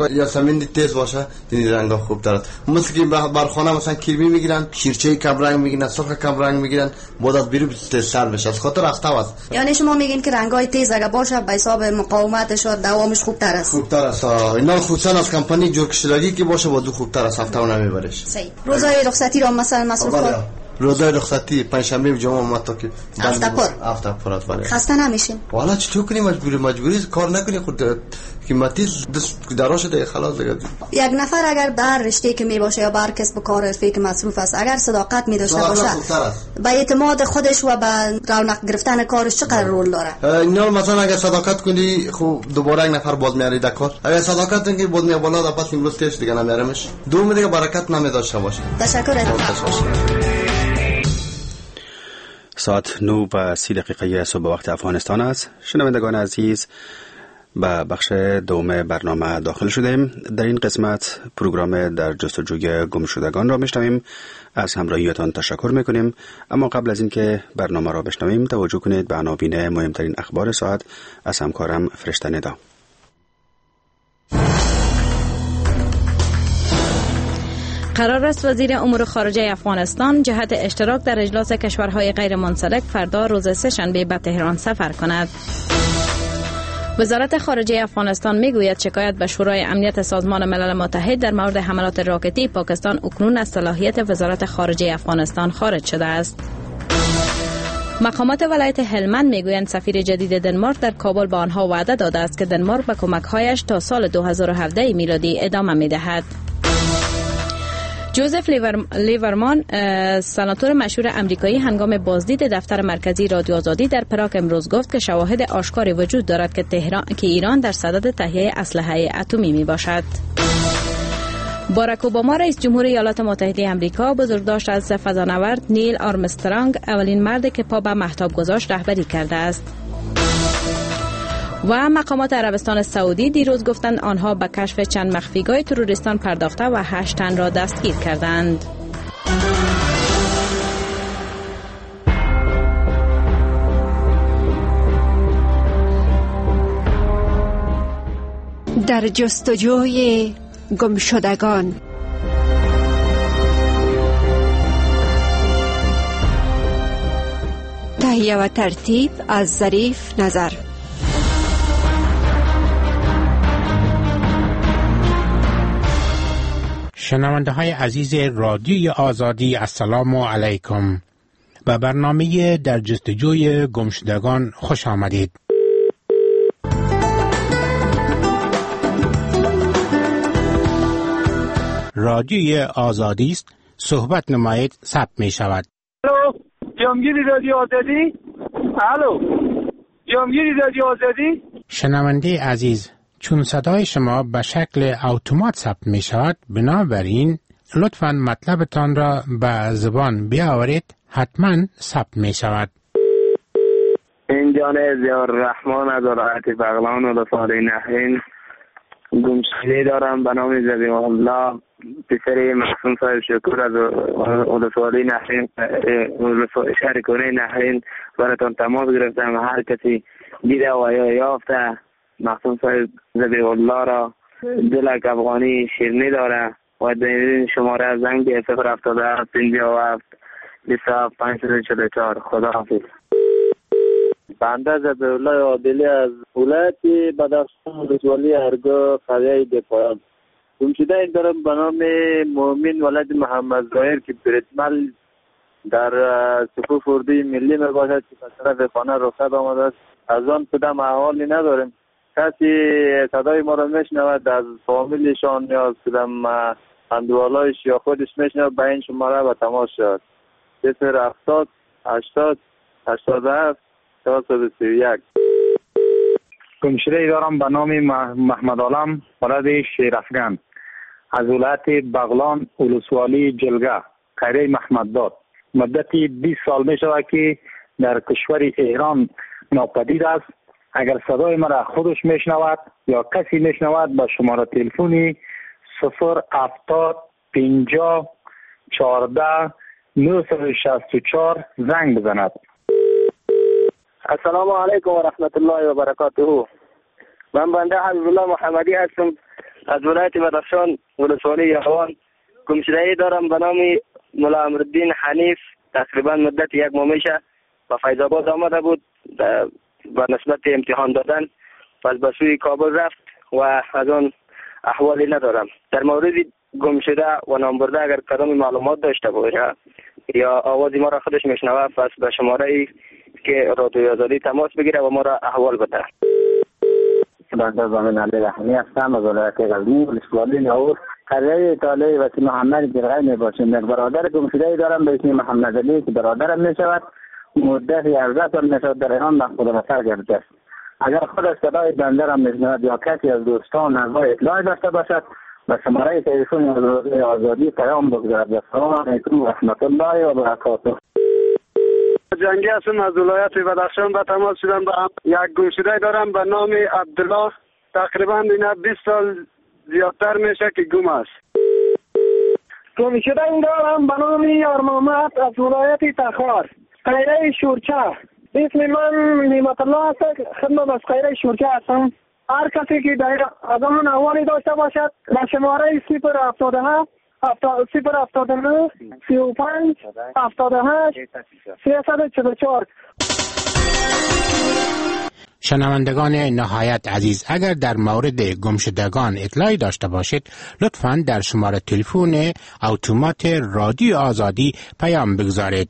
یا زمین تیز باشه این رنگا خوب تر است. مثل که بر خانه مثلا کرمی میگیرن، شیرچه کم رنگ میگیرن، سرخ کم رنگ میگیرن، بعد از بیرون تیزتر بشه. از خاطر اختاو است. یعنی شما میگین که رنگای تیز اگه باشه به حساب مقاومتش و دوامش خوبتر است. خوبتر است. اینا خصوصا از کمپانی جور کشیدگی که باشه با دو خوبتر است، هفته نمیبرش. صحیح. روزای رخصتی را مثلا مصروف روزای رخصتی پنجشنبه و جمعه ماتا که هفته پر است. خسته نمیشین؟ والا چطور کنی مجبوری کار نکنی خود قیمتی دست دراشه دیگه خلاص دیگه. یک نفر اگر بر رشته که می باشه یا بر کسب و کار فکر مصروف است اگر صداقت می داشته باشه به اعتماد خودش و به رونق گرفتن کارش چقدر رول داره؟ اینا مثلا اگر صداقت کنی خب دوباره یک نفر باز میاری در کار. اگر صداقت نکنی باز میاد بالا پس امروز تیش دیگه نمیاریمش. دوم دیگه برکت نمیداشته باشه. تشکر. ساعت 9:30 صبح وقت افغانستان است. شنوندگان عزیز، به بخش دوم برنامه داخل شدیم. در این قسمت پروگرام در جستجوی گمشدگان را میشنویم. از همراهیتان تشکر میکنیم. اما قبل از اینکه برنامه را بشنویم توجه کنید به عناوین مهمترین اخبار ساعت از همکارم فرشته ندا. قرار است وزیر امور خارجه افغانستان جهت اشتراک در اجلاس کشورهای غیر منسلک فردا روز سه‌شنبه به تهران سفر کند. وزارت خارجه افغانستان میگوید شکایت به شورای امنیت سازمان ملل متحد در مورد حملات راکتی پاکستان اکنون از صلاحیت وزارت خارجه افغانستان خارج شده است. مقامات ولایت هلمند میگویند سفیر جدید دنمارک در کابل به آنها وعده داده است که دنمارک به کمک‌هایش تا سال 2017 میلادی ادامه می‌دهد. جوزف لیورمان سناتور مشهور امریکایی هنگام بازدید دفتر مرکزی رادیو آزادی در پراگ امروز گفت که شواهد آشکاری وجود دارد که ایران در صدد تهیه اسلحه اتمی می باشد. باراک اوباما رئیس جمهور ایالات متحده آمریکا بزرگداشت از فضانورد نیل آرمسترانگ اولین مردی که پا به مهتاب گذاشت رهبری کرده است. و مقامات عربستان سعودی دیروز گفتند آنها به کشف چند مخفیگاه تروریستان پرداخته و 8 تن را دستگیر کردند. در جستجوی گمشدگان. تهیه و ترتیب از ظریف نظر. شنونده های عزیز رادیوی آزادی، السلام علیکم. به برنامه در جستجوی گمشدگان خوش آمدید. رادیوی آزادی است، صحبت نمایید ثبت می شود. الو، جمهوری رادیو آزادی؟ الو، جمهوری رادیو آزادی؟ شنونده عزیز، چون صدای شما به شکل اتومات ثبت می شود، بنابراین لطفاً مطلبتان را به زبان بیاورید، حتما ثبت می شود. اینجا زیار رحمان از ولایت بغلان و رساله نحرین گمشده دارم به نام زبیح الله پسر محسن صاحب شکور از رساله نحرین شهر کنه نحرین براتون تماس گرفتم. هر کسی دیده و یافته محسن صاحب زبیح الله را دلک افغانی شیرینی داره و در شماره از زنگ 077 57 27 544. خدا حافظ. بنده زبیح الله عادلی از ولایت بدخشان ولسوالی ارگا قریه دپایان گمشده این دارم به نام مؤمن ولد محمد ظاهر که برتمل در صفوف اردوی ملی می باشد که طرف خانه رخصت آمده است. از آن کدام احوالی نداریم. کسی صدای ما را میشنود از فامیلشان یا کدام اندوالایش یا خودش میشنود به این شماره و تماس شد 070 80 87 431. گمشده ای دارم به نام محمد عالم ولد شیرافگن از ولایت بغلان ولسوالی جلگه قریه محمدداد. مدتی 20 سال می شود که در کشور ایران ناپدید است. اگر صدای مرا خودش میشنود یا کسی میشنود با شماره تلفنی 070 50 14 964 زنگ بزند. السلام علیکم و رحمت الله و برکاته. من بنده حبیب الله محمدی هستم از ولایت بدخشان ولسوالی یخوان. گمشده‌ای دارم به نام مولا امرالدین حنیف. تقریبا مدت 1 ماه میشه به فیض آباد آمده بود به نسبت امتحان دادن، پس به سوی کابل رفت و از آن احوالی ندارم. در مورد گم شده و نام برده اگر کدام معلومات داشته باشه یا آوازی ما را خودش میشنوه، پس به شماره که رادیوی آزادی تماس بگیره و ما را احوال بده. بنده زامن علی رحمی هستم از ولایت غزنی ولسوالی لاهور. قریه طالع وقتی محمد درغی میباشیم. یک برادر گم شده دارم به اسم محمد علی که برادرم میشود. مدت 11 سال میشود در ایران مفقود البصر گردیده است. اگر خود صدای بنده را میشنود یا کسی از دوستان از اطلاع داشته باشد به شماره تلفن آزادی پیام بگذارد. السلام علیکم و رحمت الله و برکاته. جنگی هستم از ولایت بدخشان به تماس شدم. یک گمشده دارم به نام عبدالله. تقریبا اینا 20 سال زیادتر میشه که گم است. گمشده دارم به نام یار محمد از ولایت تخار قیره شورچه. اسم من نعمت الله است. خدمت از قیره شورچه هستم. هر کسی که در از آن احوالی داشته باشد به شماره 077 079 35 78 344. شنوندگان نهایت عزیز، اگر در مورد گمشدگان اطلاعی داشته باشید لطفاً در شماره تلفن اتومات رادیو آزادی پیام بگذارید.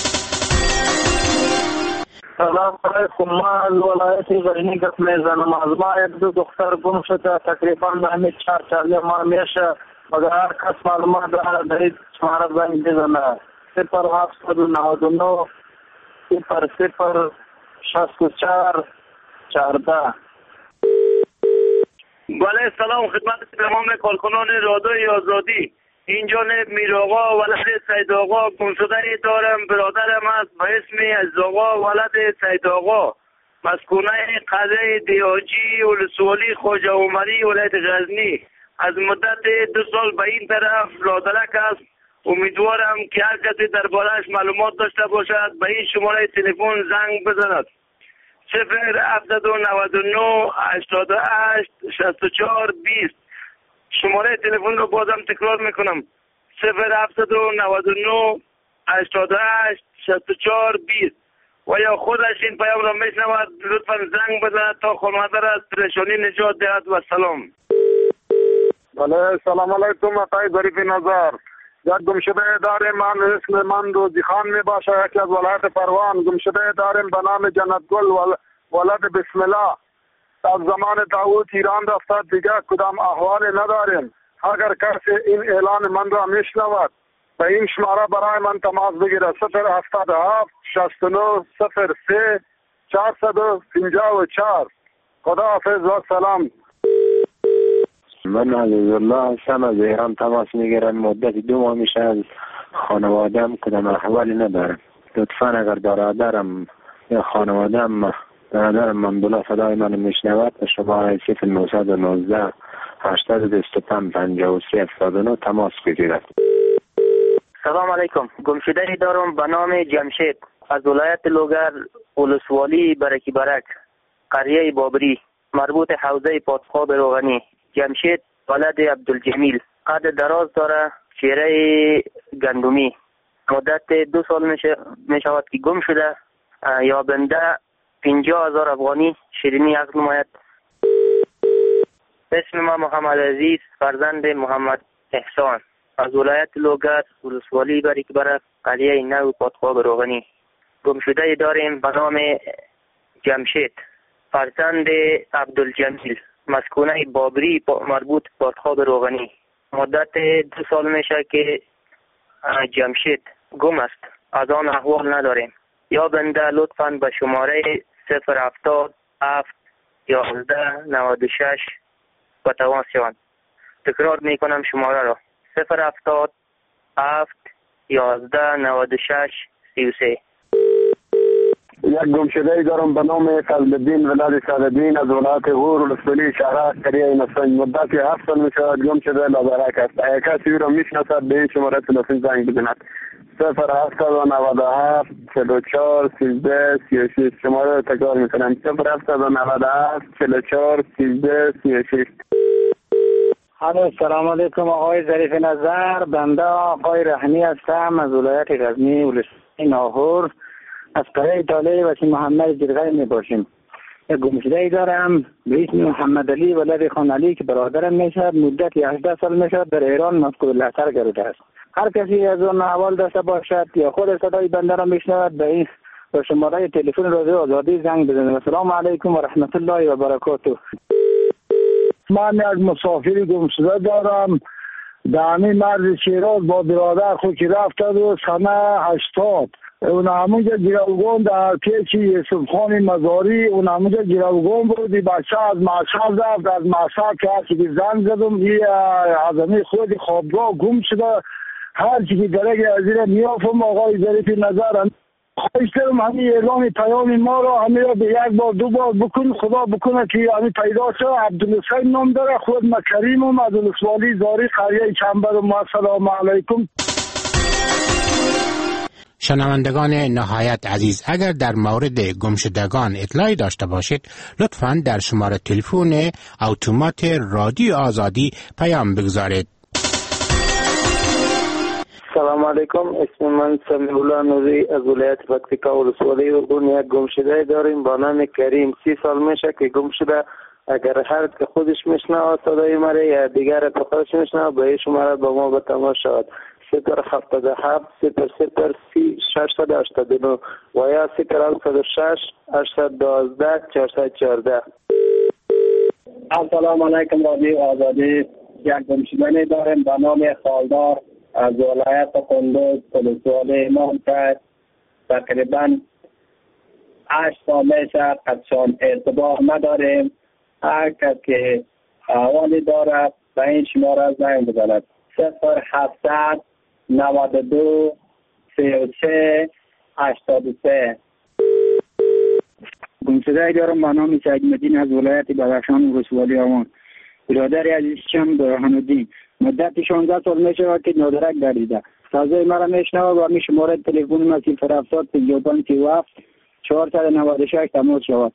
سلام علیکم. ما از ولایت غزنی گپ میزنم. از ما یک دو دختر گم شده تقریبا به همین 4 ماه میشه. مگر هر کس معلومات داره در این شماره زنگ بزنه. 0799 0064 14. بله سلام خدمت تمام کارکنان رادیوی آزادی. اینجا میر آقا ولد سید آقا گمشده دارم. برادرم است به اسم عزیز آقا ولد سید آقا، مسکونه قلعه دیاجی ولسوالی خواجه عمری ولایت غزنی. از مدت 2 سال به این طرف رادلک است. امیدوارم که هر کسی درباره‌اش معلومات داشته باشد به این شماره تلفن زنگ بزند. 0799 88 64 20. شماره تلفن رو بازم تکرار میکنم. 0799 88 64 20. و یا خودش این پیام را میشنود لطفا زنگ بزند تا خانواده را از پریشانی نجات دهد. و سلام. بله سلام علیکم. آقای ظریف نظر. یک گمشده داریم. من اسم من روزی خان می باشه. یکی از ولایت پروان. گمشده داریم به نام جنت گل ولد بسم الله. از زمان داوود ایران رفته، دیگه کدام احوالی نداریم. اگر کسی این اعلان من را میشنود به این شماره برای من تماس بگیره. 077 69 03 454. خدا حافظ و سلام. من عزیزالله هستم از ایران تماس میگیرم. مدت 2 ماه میشه از خانوادم کدام احوالی ندارم. لطفا اگر برادرم یا خانوادم برادرم منبولا صدای من میشنود به شماره 0919 825 53 79 تماس بگیرد. سلام علیکم. گمشده دارم به نام جمشید از ولایت لوگر ولسوالی برکی برک قریه بابری مربوط حوزه پادخاب روغنی. جمشید ولد عبدالجمیل. قد دراز داره، چهره گندمی. مدت 2 سال میشود که گم شده. یا بنده 50,000 افغانی شیرینی عقد نماید. اسم ما محمد عزیز فرزند محمد احسان از ولایت لوگر ولسوالی برک برک قریه نو پادخاب روغنی. گمشده داریم به نام جمشید فرزند عبدالجمیل، مسکونه بابری مربوط پادخاب روغنی. مدت 2 سال میشه که جمشید گم است. از آن احوال نداریم. یا بنده لطفاً به شماره 077 11 96 و تماس شوند. تکرار میکنم شماره را 077 11 96 33. یک گمشده دارم به نام قلبالدین ولد سعدالدین از ولایت غور ولسوالی شهر قریه نسنج. مدت 7 سال میشود گم شده لابرک است. اگر کسی او را میشناسد به این شماره تلفن زنگ بزند. 0797 44 13 36. شماره را تکرار میکنم. 0797 44 13 36. سلام علیکم آقای ظریف نظر. بنده آقای رحمی هستم از ولایت غزنی ولسوالی ناهور. از قریه ایتالیایی وسیم محمد جرگای می باشیم. یک گمشده‌ای دارم به اسم محمد علی ولد خان علی که برادرم میشد. مدت 18 سال میشد در ایران مذکور لشکر گرفته است. هر کسی از اون احوال داشته باشد یا خود صدای بنده را میشنود به این با شماره تلفن رادیو آزادی زنگ بزنید. السلام علیکم و رحمت الله و برکاته. من یک مسافر گمشده دارم در همین مرز شیراز با برادر خود که رفته بود سنه 80. اون همونجا گروگان در پیچ یوسف خان مزاری اون همونجا گروگان بود. بچه از مشهد رفت. از مشهد که هرچی که زنگ زدم از همین خود خوابگاه گم شده. هرچی که درگه از این میافم آقای ظریف نظر خواهش دارم همین اعلام پیام ما را همین را به یک بار دو بار بکن. خدا بکنه که همین پیدا شد. عبدالحسین نام داره. خود من کریمم از ولسوالی زاری قریه چنبرم. السلام علیکم. شنوندگان نهایت عزیز، اگر در مورد گمشدگان اطلاعی داشته باشید لطفاً در شماره تلفن اتومات رادیو آزادی پیام بگذارید. سلام علیکم، اسم من سمیع الله نوری از ولایت پکتیکا ولسوالی اردن. یک گمشده داریم با نام کریم. 30 سال میشه که گم شده. اگر هر که خودش میشنوه صدای ما یا دیگر به خودش میشنوه به این شماره با ما به تماس شود. 077 00 689 و یا 076 812 414. السلام علیکم رادیو آزادی. یک گمشدنی داریم به نام خالدار از ولایت قندوز ولسوالی مامتد. تقریبا 8 سال میشه قدشان ارتباط نداریم. هر کس که احوالی دارد به این شماره زنگ بزند. 0700 92 33 83. گمشده دارم به نام سید مدین از ولایت بدخشان ولسوالی آمان. برادر عزیزم برهان الدین مدت 16 سال میشه که نادرک گردیده. صدای مرا میشنوه و می شماره تلفن ما 070 55 37 496 تماس شود.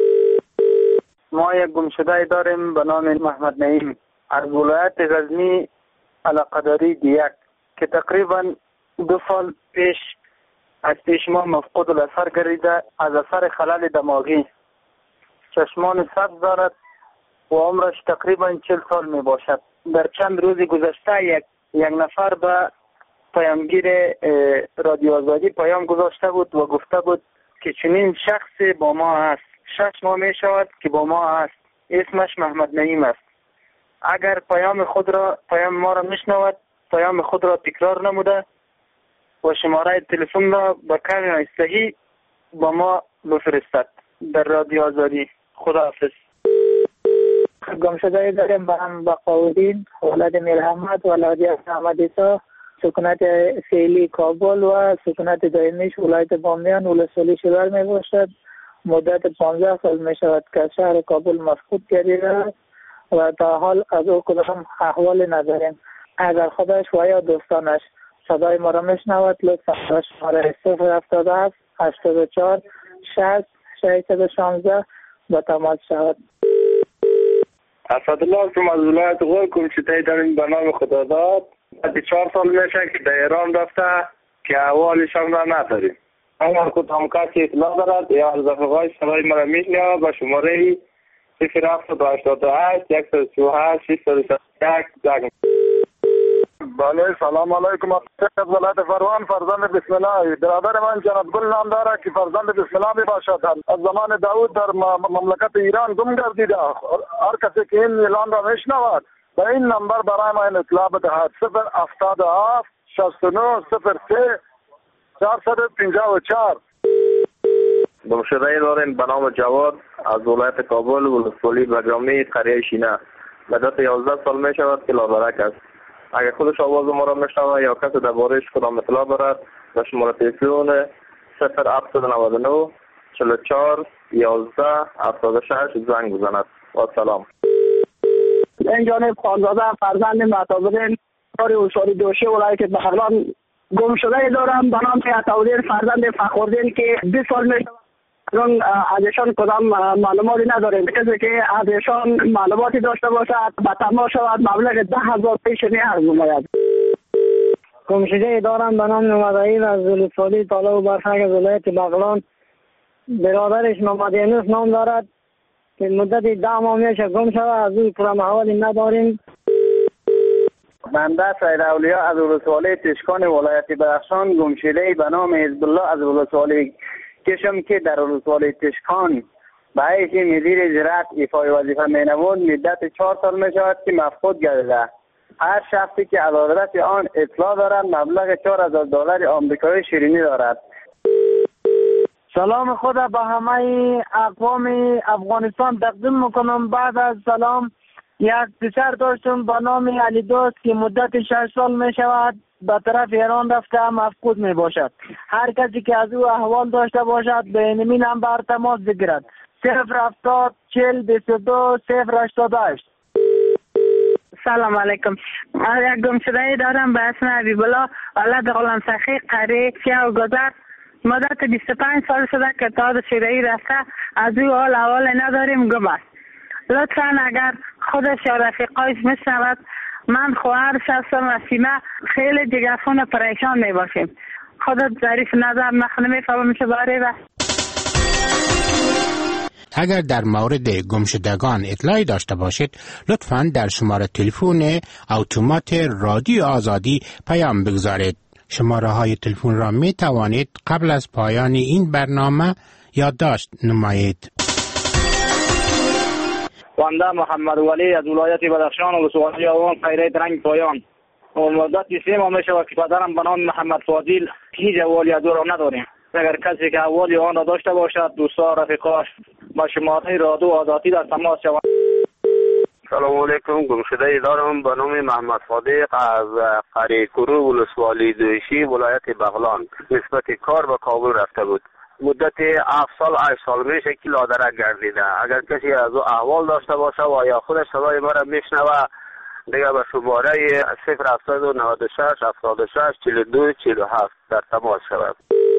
ما یک گمشده داریم به نام محمد نعیم از ولایت غزنی علاقداری دیک که تقریبا 2 سال پیش از پیش ما مفقود الاثر گردیده از اثر خلل دماغی. چشمان سبز دارد و عمرش تقریبا 40 سال می باشد. در چند روز گذشته یک نفر به پیامگیر رادیو آزادی پیام گذاشته بود و گفته بود که چنین شخصی با ما است. 6 ماه می شود که با ما است. اسمش محمد نعیم است. اگر پیام ما را میشنود پیام خود را تکرار نموده و شماره تلفن را به کمی صحیح با ما بفرستد در رادیو آزادی. خداحافظ. گمشده داریم به هم بقاودین ولد میرحمد ولایت احمد عیسی سکونت فعلی کابل و سکونت دائمیش ولایت بامیان ولسوالی شیراز می باشد. مدت 15 سال می شود که شهر کابل مفقود گردیده است و تا حال از او کدام احوال نداریم. اگر خودش و یا دوستانش صدای ما را میشنود لطفا به شماره 077 84 60 616 به تماس شود. اسدالله هستم از ولایت غور. گمشده داریم به نام خداداد. 4 سال میشه که در ایران رفته که احوالشان را نداریم. اگر کدام کسی اطلاع دارد یا از رفقای صدای ما را میشنود به شماره 0788 138 661 زنگ. بله سلام علیکم. از ولایت فروان فرزند بسم الله. برادر من جناب گل نام داره که فرزند بسم الله می باشد. از زمان داود در مملکت ایران گم گردیده. هر کسی که این اعلان را میشنود به این نمبر برای ما این اطلاع بدهد. 077 69 03 454. گمشده داریم به نام جواد از ولایت کابل ولسوالی بجامی قریه شینه. مدت 11 سال می شود که لادرک است. اگر خودش آواز ما را میشنوه یا کسی درباره‌اش کدام اطلاع دارد به شماره تلفن 0799 44 11 76 زنگ بزند. و سلام. این جانب خانزاده فرزند معتبرین کاری اوشاری دوشه ولایت بغلان گمشده دارم به نام عطاالدین فرزند فخرالدین که 20 سال میشه چون ازشان کدام معلوماتی نداریم. کسی که ازشان معلوماتی داشته باشد به تماس شود مبلغ 10,000 پیش نیاز نماید. گمشده دارم به نام نمادایی از ولسوالی طالب و برخک از ولایت بغلان. برادرش محمد یونس نام دارد که مدت 10 ماه میشه گم شده، از او پرم حوالی نداریم. بنده سید اولیا از ولسوالی تشکان ولایت بدخشان گمشده به نام حزب الله از ولسوالی کشم که در ولسوالی تشکان به حیث مدیر زراعت ایفای وظیفه مینمود مدت 4 سال می شود که مفقود گردیده. هر شخصی که از آدرس آن اطلاع دارد مبلغ $4,000 آمریکایی شیرینی دارد. سلام خود به همه اقوام افغانستان تقدیم میکنم. بعد از سلام، یک پسر داشتم به نام علی دوست که مدت 6 سال می شود به طرف ایران رفته مفقود می باشد. هر کسی که از او احوال داشته باشد به این نمبر تماس بگیرد: 070 40 22 088. سلام علیکم. یک گمشده دارم به اسم حبیب الله ولد غلام سخی قریه سیاه گذر. مدت 25 سال شده که تا شیرایی رفته، از او حال احوال نداریم، گم است. لطفا اگر خودش یا رفیقایش میشنود، من خواهرش هستم و سیمه خیلی دیگرفون پریشان می باشیم. خودت ظریف نظر نخونه میفهمم میشه باره و اگر در مورد گمشدگان اطلاعی داشته باشید لطفاً در شماره تلفن اتومات رادیو آزادی پیام بگذارید. شماره های تلفن را می توانید قبل از پایان این برنامه یادداشت نمایید. بنده محمد ولی از ولایت بدخشان ولسوالی آوان خیره رنگ پایان. مدت 3 ماه می شود که پدرم به نام محمد فاضل هیچ احوالی از او را نداریم. اگر کسی که احوالی آن را داشته باشد دوستا رفیقاش با شماره رادیو آزادی در تماس شوند. سلام علیکم. گمشده دارم به نام محمد صادق از قریه کرو ولسوالی دویشی ولایت بغلان. نسبت کار به کابل رفته بود. مدت 7 سال 8 سال میشه که لادرک گردیده. اگر کسی از او احوال داشته باشه و یا خودش صدای ما را میشنوه دیگه به شماره 07096 76 42 47 در تماس شود.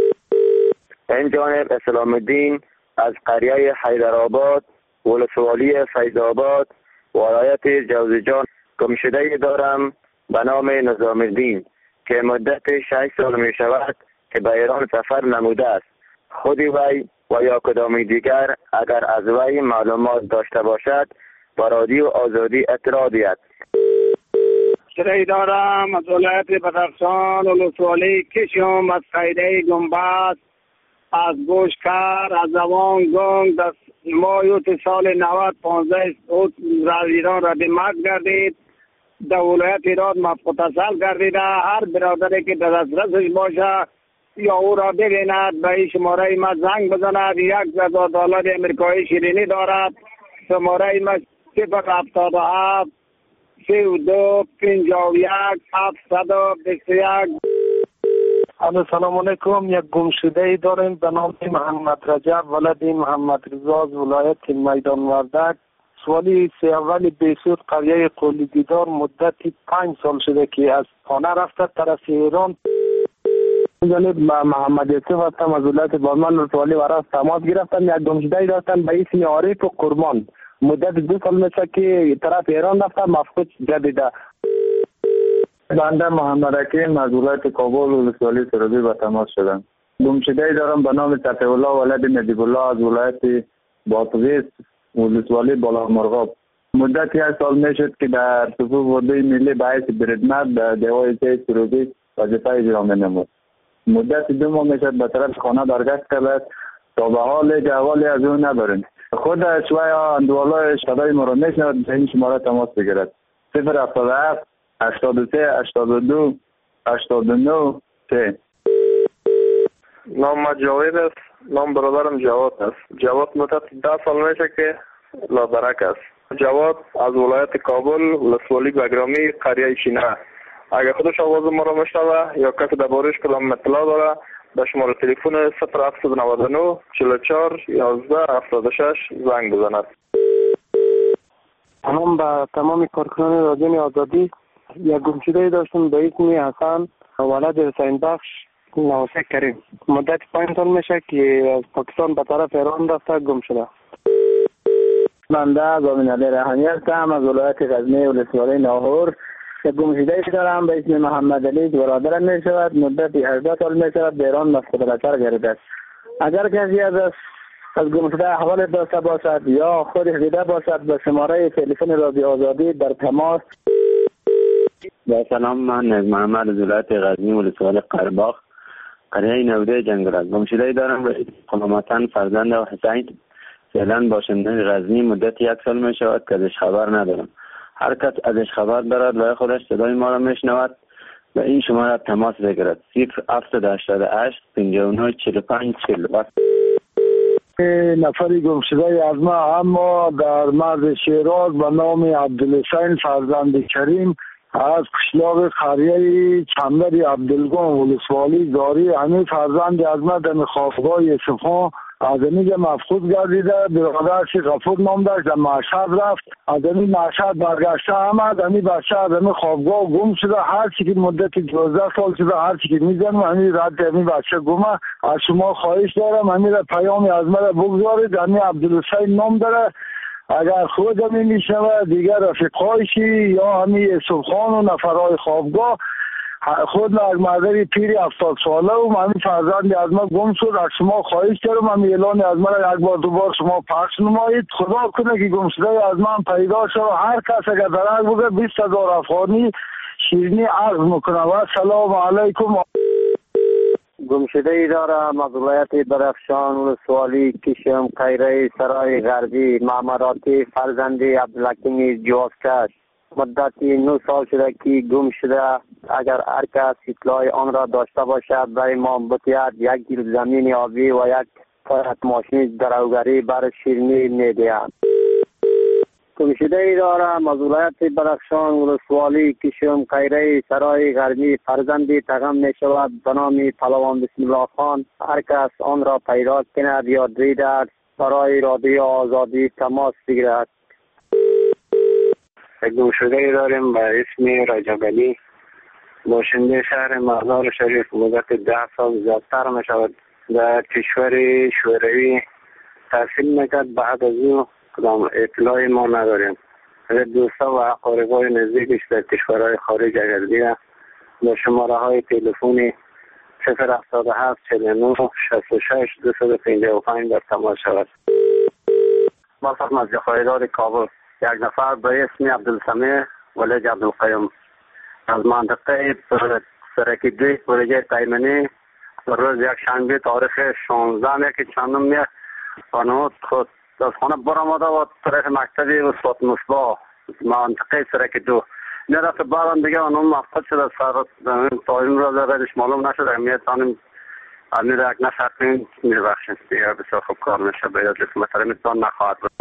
این جانب اسلام الدین از قریه حیدرآباد ولسوالی فیض‌آباد ولایت جوزجان گمشده دارم به نام نظام الدین که مدت 6 سال می شود که به ایران سفر نموده است. خود وی و یا کدامی دیگر اگر از وی معلومات داشته باشد با رادیو آزادی اطلاع دهد. گمشده دارم از ولایت بدخشان ولسوالی کشم از قریه گنبد از گوشکر از زبان گنگ در مایوت سال 90 15 از ایران را به مرگ گردید. در ولایت ایران متصل گردیده. هر برادری که در دسترسش باشه یا او را ببیند به این شماره ما زنگ بزند. $1,000 امریکایی شیرینی دارد. شماره ما 077 32 51 721. سلام علیکم. یک گمشده داریم به نام محمد رجب ولد محمد رضا از ولایت میدان وردک سوالی اول بیسود قریه قلی دیدار. مدت 5 سال شده که از خانه رفته طرف ایران. جانب محمد یوسف هستم از ولایت بامن ولسوالی وراس تماس گرفتم. یک گمشده داشتم به اسم عارف و قربان. مدت 2 سال میشه که طرف ایران رفته مفقود گردیده. بنده محمد حکیم از ولایت کابل ولسوالی سرابی به تماس شدم. گمشده دارم به نام صفی الله ولد نجیب الله از ولایت بادغیس ولسوالی بالامرغاب. مدت 1 سال میشد که در صفوف اردوی ملی به حیث بردمت در دیوای سرابی وظیفه اجرا می‌نمود. مدت 2 ماه میشد به طرف خانه درگشت کرد تا به حال احوالی از او نداریم. خودش و یا اندوالای صدای ما را میشنود به این شماره تماس بگیرد. 077 83 82 89 3. نام جاوید است. نام برادرم جواد است. جواد مدت 10 سال میشه که لادرک است. جواد از ولایت کابل ولسوالی بگرامی قریه شینه. اگر خودش آواز ما را میشنوه یا کسی درباره‌اش کلام اطلاع داره به شماره تلفن 0799 44 11 76 زنگ بزند. سلام به تمام کارکنان رادیو آزادی. یک گمشده داشتم به اسم حسن ولد حسین بخش نواسه کریم. مدت 5 سال میشه که از پاکستان به طرف ایران رفته گم شده. بنده زامین علی رحمی هستم از ولایت غزنی ولسوالی ناهور. گمشده دارم به اسم محمد علی که برادرم می شود. مدت 18 سال می شود به ایران مسئول بشر گردیده است. اگر کسی از گمشده احوال داشته باشد یا خودش دیده باشد به شماره تلفن رادیو آزادی در تماس. با سلام، من محمد از ولایت غزنی ولسوالی قره‌باغ قریه نوده جنگل گمشده دارم به قلامتن فرزند و حسین. فعلا باشنده غزنی مدت 1 سال می شود که ازش خبر ندارم. هر کس ازش خبر دارد برای خودش صدای ما را میشنود و این شماره تماس بگیرد 0788 59 45 40. نفری گمشده از ما اما در مرز شیراز به نام عبدالحسین فرزند کریم از قشلاق قریه چمدری عبدالگان ولسوالی زاری. همین فرزند از ما در خوابگاه یوسفخان از اینجا مفقود گردیده. برادرش غفور نام داشت در مشهد رفت. از این مشهد برگشته آمد. همین بچه از این خوابگاه گم شده. هر چی که مدت 12 سال شده هر چی که میزنم همین رد همین بچه گمه. از شما خواهش دارم همین پیامی از من بگذارید. همین عبدالحسین نام داره. اگر خود همین میشنوه دیگر رفیقایشی یا همین یوسف خان و نفرهای خوابگاه خود از مادری پیری 70 ساله و همین فرزندی از ما گم شد. از شما خواهش دارم همین اعلان از من یک بار دوبار شما پخش نمایید. خدا کنه که گمشده از من پیدا شد. هر کس اگر درک بوده 20,000 افغانی شیرینی عرض میکنه. و سلام علیکم. گمشده ای دارم از ولایت بدخشان ولسوالی کشم قیره سرای غربی معمراتی فرزندی عبدالحکیم جوازکش. مدتی 9 سال شده که گم شده. اگر هر کس اطلاع آن را داشته باشد برای ما بتیاد 1 جیل زمین آبی و 1 تایت ماشین دروگری بر شیرینی میدهند. گمشده ای دارم از ولایت بدخشان ولسوالی کشم قیره سرای غربی فرزندی تغم می شود به نام پهلوان بسم الله خان. هر کس آن را پیدا کند یا دیدد برای رادیو آزادی تماس بگیرد. گمشده ای داریم به اسم رجب علی باشنده شهر مزار شریف. مدت 10 سال زیادتر می شود در کشور شوروی تحصیل میکرد. بعد از او کدام اطلاعی ما نداریم. دوستا و اقاربای نزدیکش در کشورهای خارج اگر دیده با شماره های تلفنی 077 49 66 255 در تماس شود. ما فقط از جخایدار کابل. یک نفر به اسم عبدالسمیع ولید عبدالقیوم از منطقه سرکی 2 پروژه تایمنی روز یک شنبه تاریخ 16 که چندم میه قانون خود از خانه برآمده و طرف مکتب استاد مصباح منطقه سرکی 2 نرفت. بعدم دیگه اونم مفقود شده. سر تایم را دارش معلوم نشد. اهمیت آنم امیر یک نفر کنید میبخشید دیگه بسیار خوب کار میشه. باید مثلا میتوان نخواهد بود.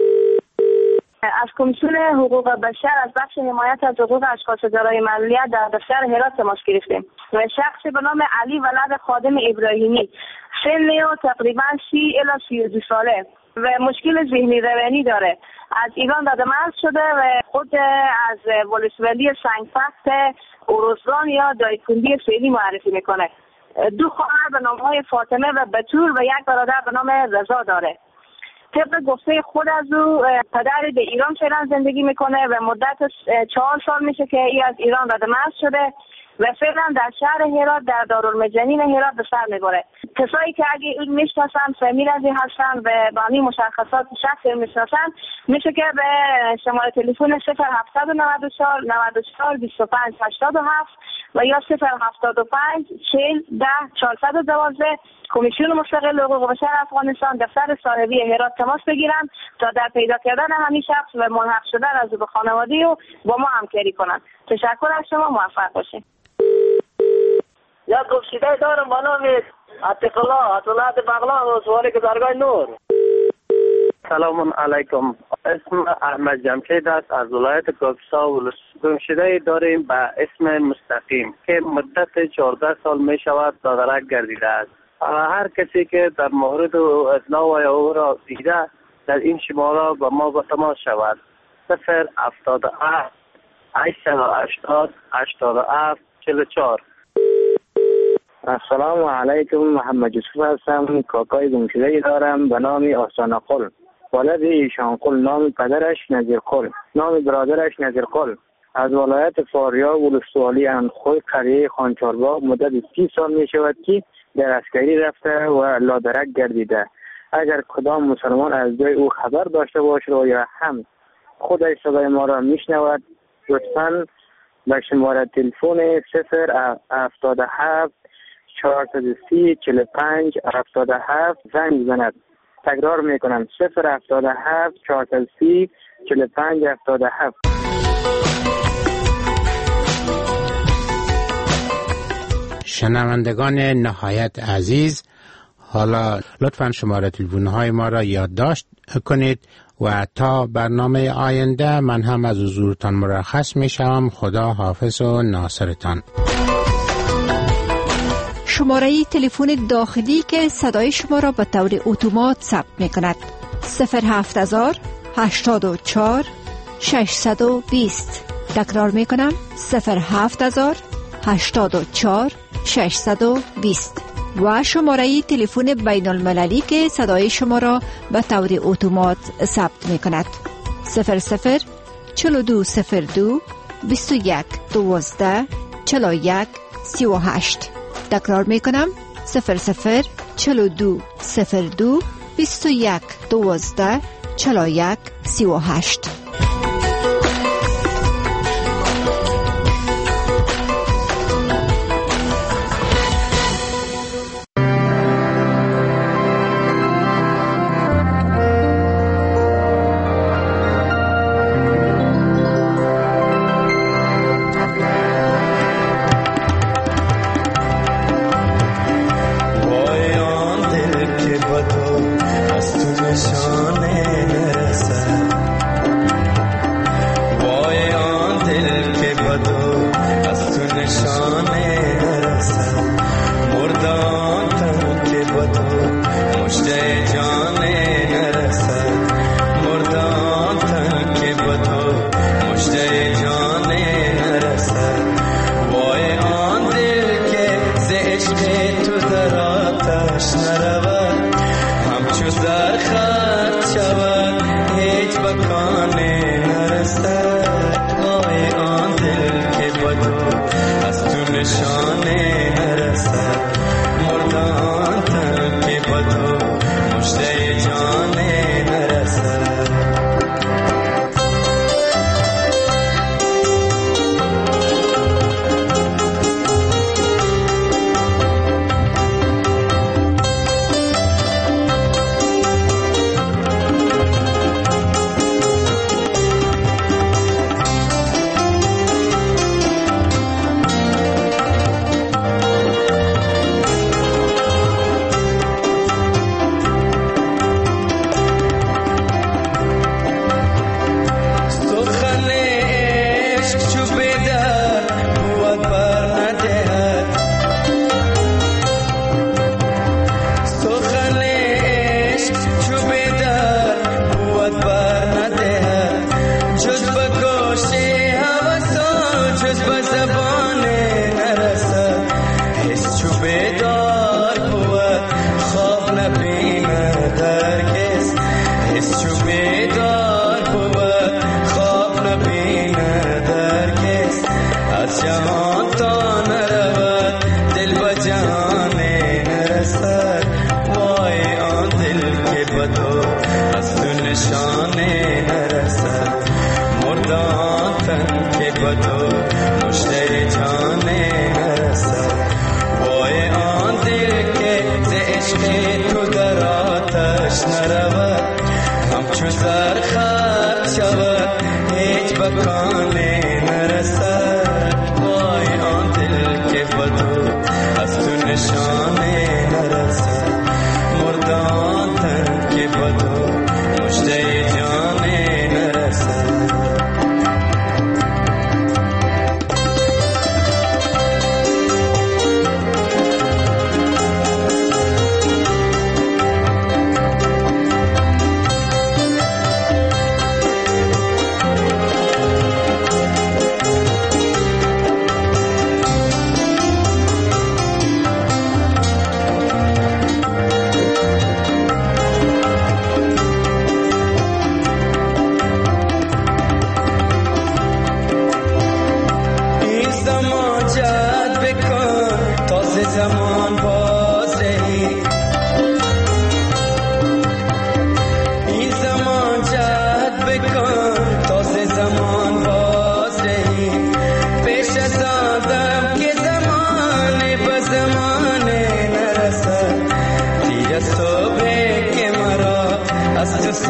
از کمیسیون حقوق بشر از بخش حمایت از حقوق اشخاص دارای معلولیت در دفتر هرات تماس گرفتیم. شخصی به نام علی ولد خادم ابراهیمی سن او تقریبا 30 الی 32 ساله و مشکل ذهنی روانی داره. از ایران دادمرز شده و خود از ولسوالی سنگفخت اوروزگان یا دایکندی فعلی معرفی میکنه. 2 خواهر به نامهای فاطمه و بتول و 1 برادر به نام رضا داره. طبق گفته خود از او پدر به ایران فعلا زندگی میکنه و مدت 4 سال میشه که ای از ایران دادمرز شده و فعلا در شهر هرات در دارالمجانین هرات به سر میبره. کسایی که اگه این میشناسن فامیل ازی هستن و با این مشخصات شخصی میشناسن میشه که به شماره تلفن 0794 94 25 87 و یا 075 40 10 412 کمیسیون مستقل حقوق بشر افغانستان دفتر صاحبی هرات تماس بگیرن تا در پیدا کردن همین شخص و ملحق شدن از به خانواده و با ما همکاری کنن. تشکر از شما. موفق باشید. یا گمشده دارم به نام عتیق الله از ولایت بغلان ولسوالی گذرگاه نور. سلام علیکم. اسم احمد جمشید است از ولایت کاپیسا. گمشده داریم به اسم مستقیم که مدت 14 سال می شود دادرک گردیده است. هر کسی که در مورد اطلاع و او را دیده در این شماره با ما با تماس شود. 077 880 87 44. السلام علیکم. محمد یوسف هستم. کاکای گمشده دارم به نام آستانه قل. ولد ایشان قل، نام پدرش نظیر قل، نام برادرش نظیر قل. از ولایت فاریاب ولسوالی اندخوی قریه خانچارباغ مدت 30 سال می شود که در عسکری رفته و لادرک گردیده. اگر کدام مسلمان از جای او خبر داشته باشد و یا هم خودش صدای ما را میشنود، لطفاً به شماره تلفن 077 430 45 77 زنگ زند. تکرار میکنم 077 430 45 77. شنوندگان نهایت عزیز، حالا لطفاً شماره تلفن‌های ما را یادداشت کنید و تا برنامه آینده من هم از حضورتان مرخص میشم. خدا حافظ و ناصرتان. شماره تلفن داخلی که صدای شما را به طور اتومات ثبت می‌کند 07000 84 620. تکرار می‌کنم 07000 84 620. و شماره تلفن بین المللی که صدای شما را به طور اتومات ثبت می‌کند 00 4202 21 12 41 38. تکرار میکنم 00 42 02 21 12 41 38.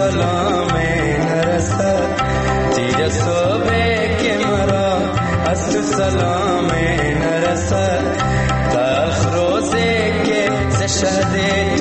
سلام نرسد تیر صبح که مرا از تو سلام نرسد تلخ روزی که ز شهد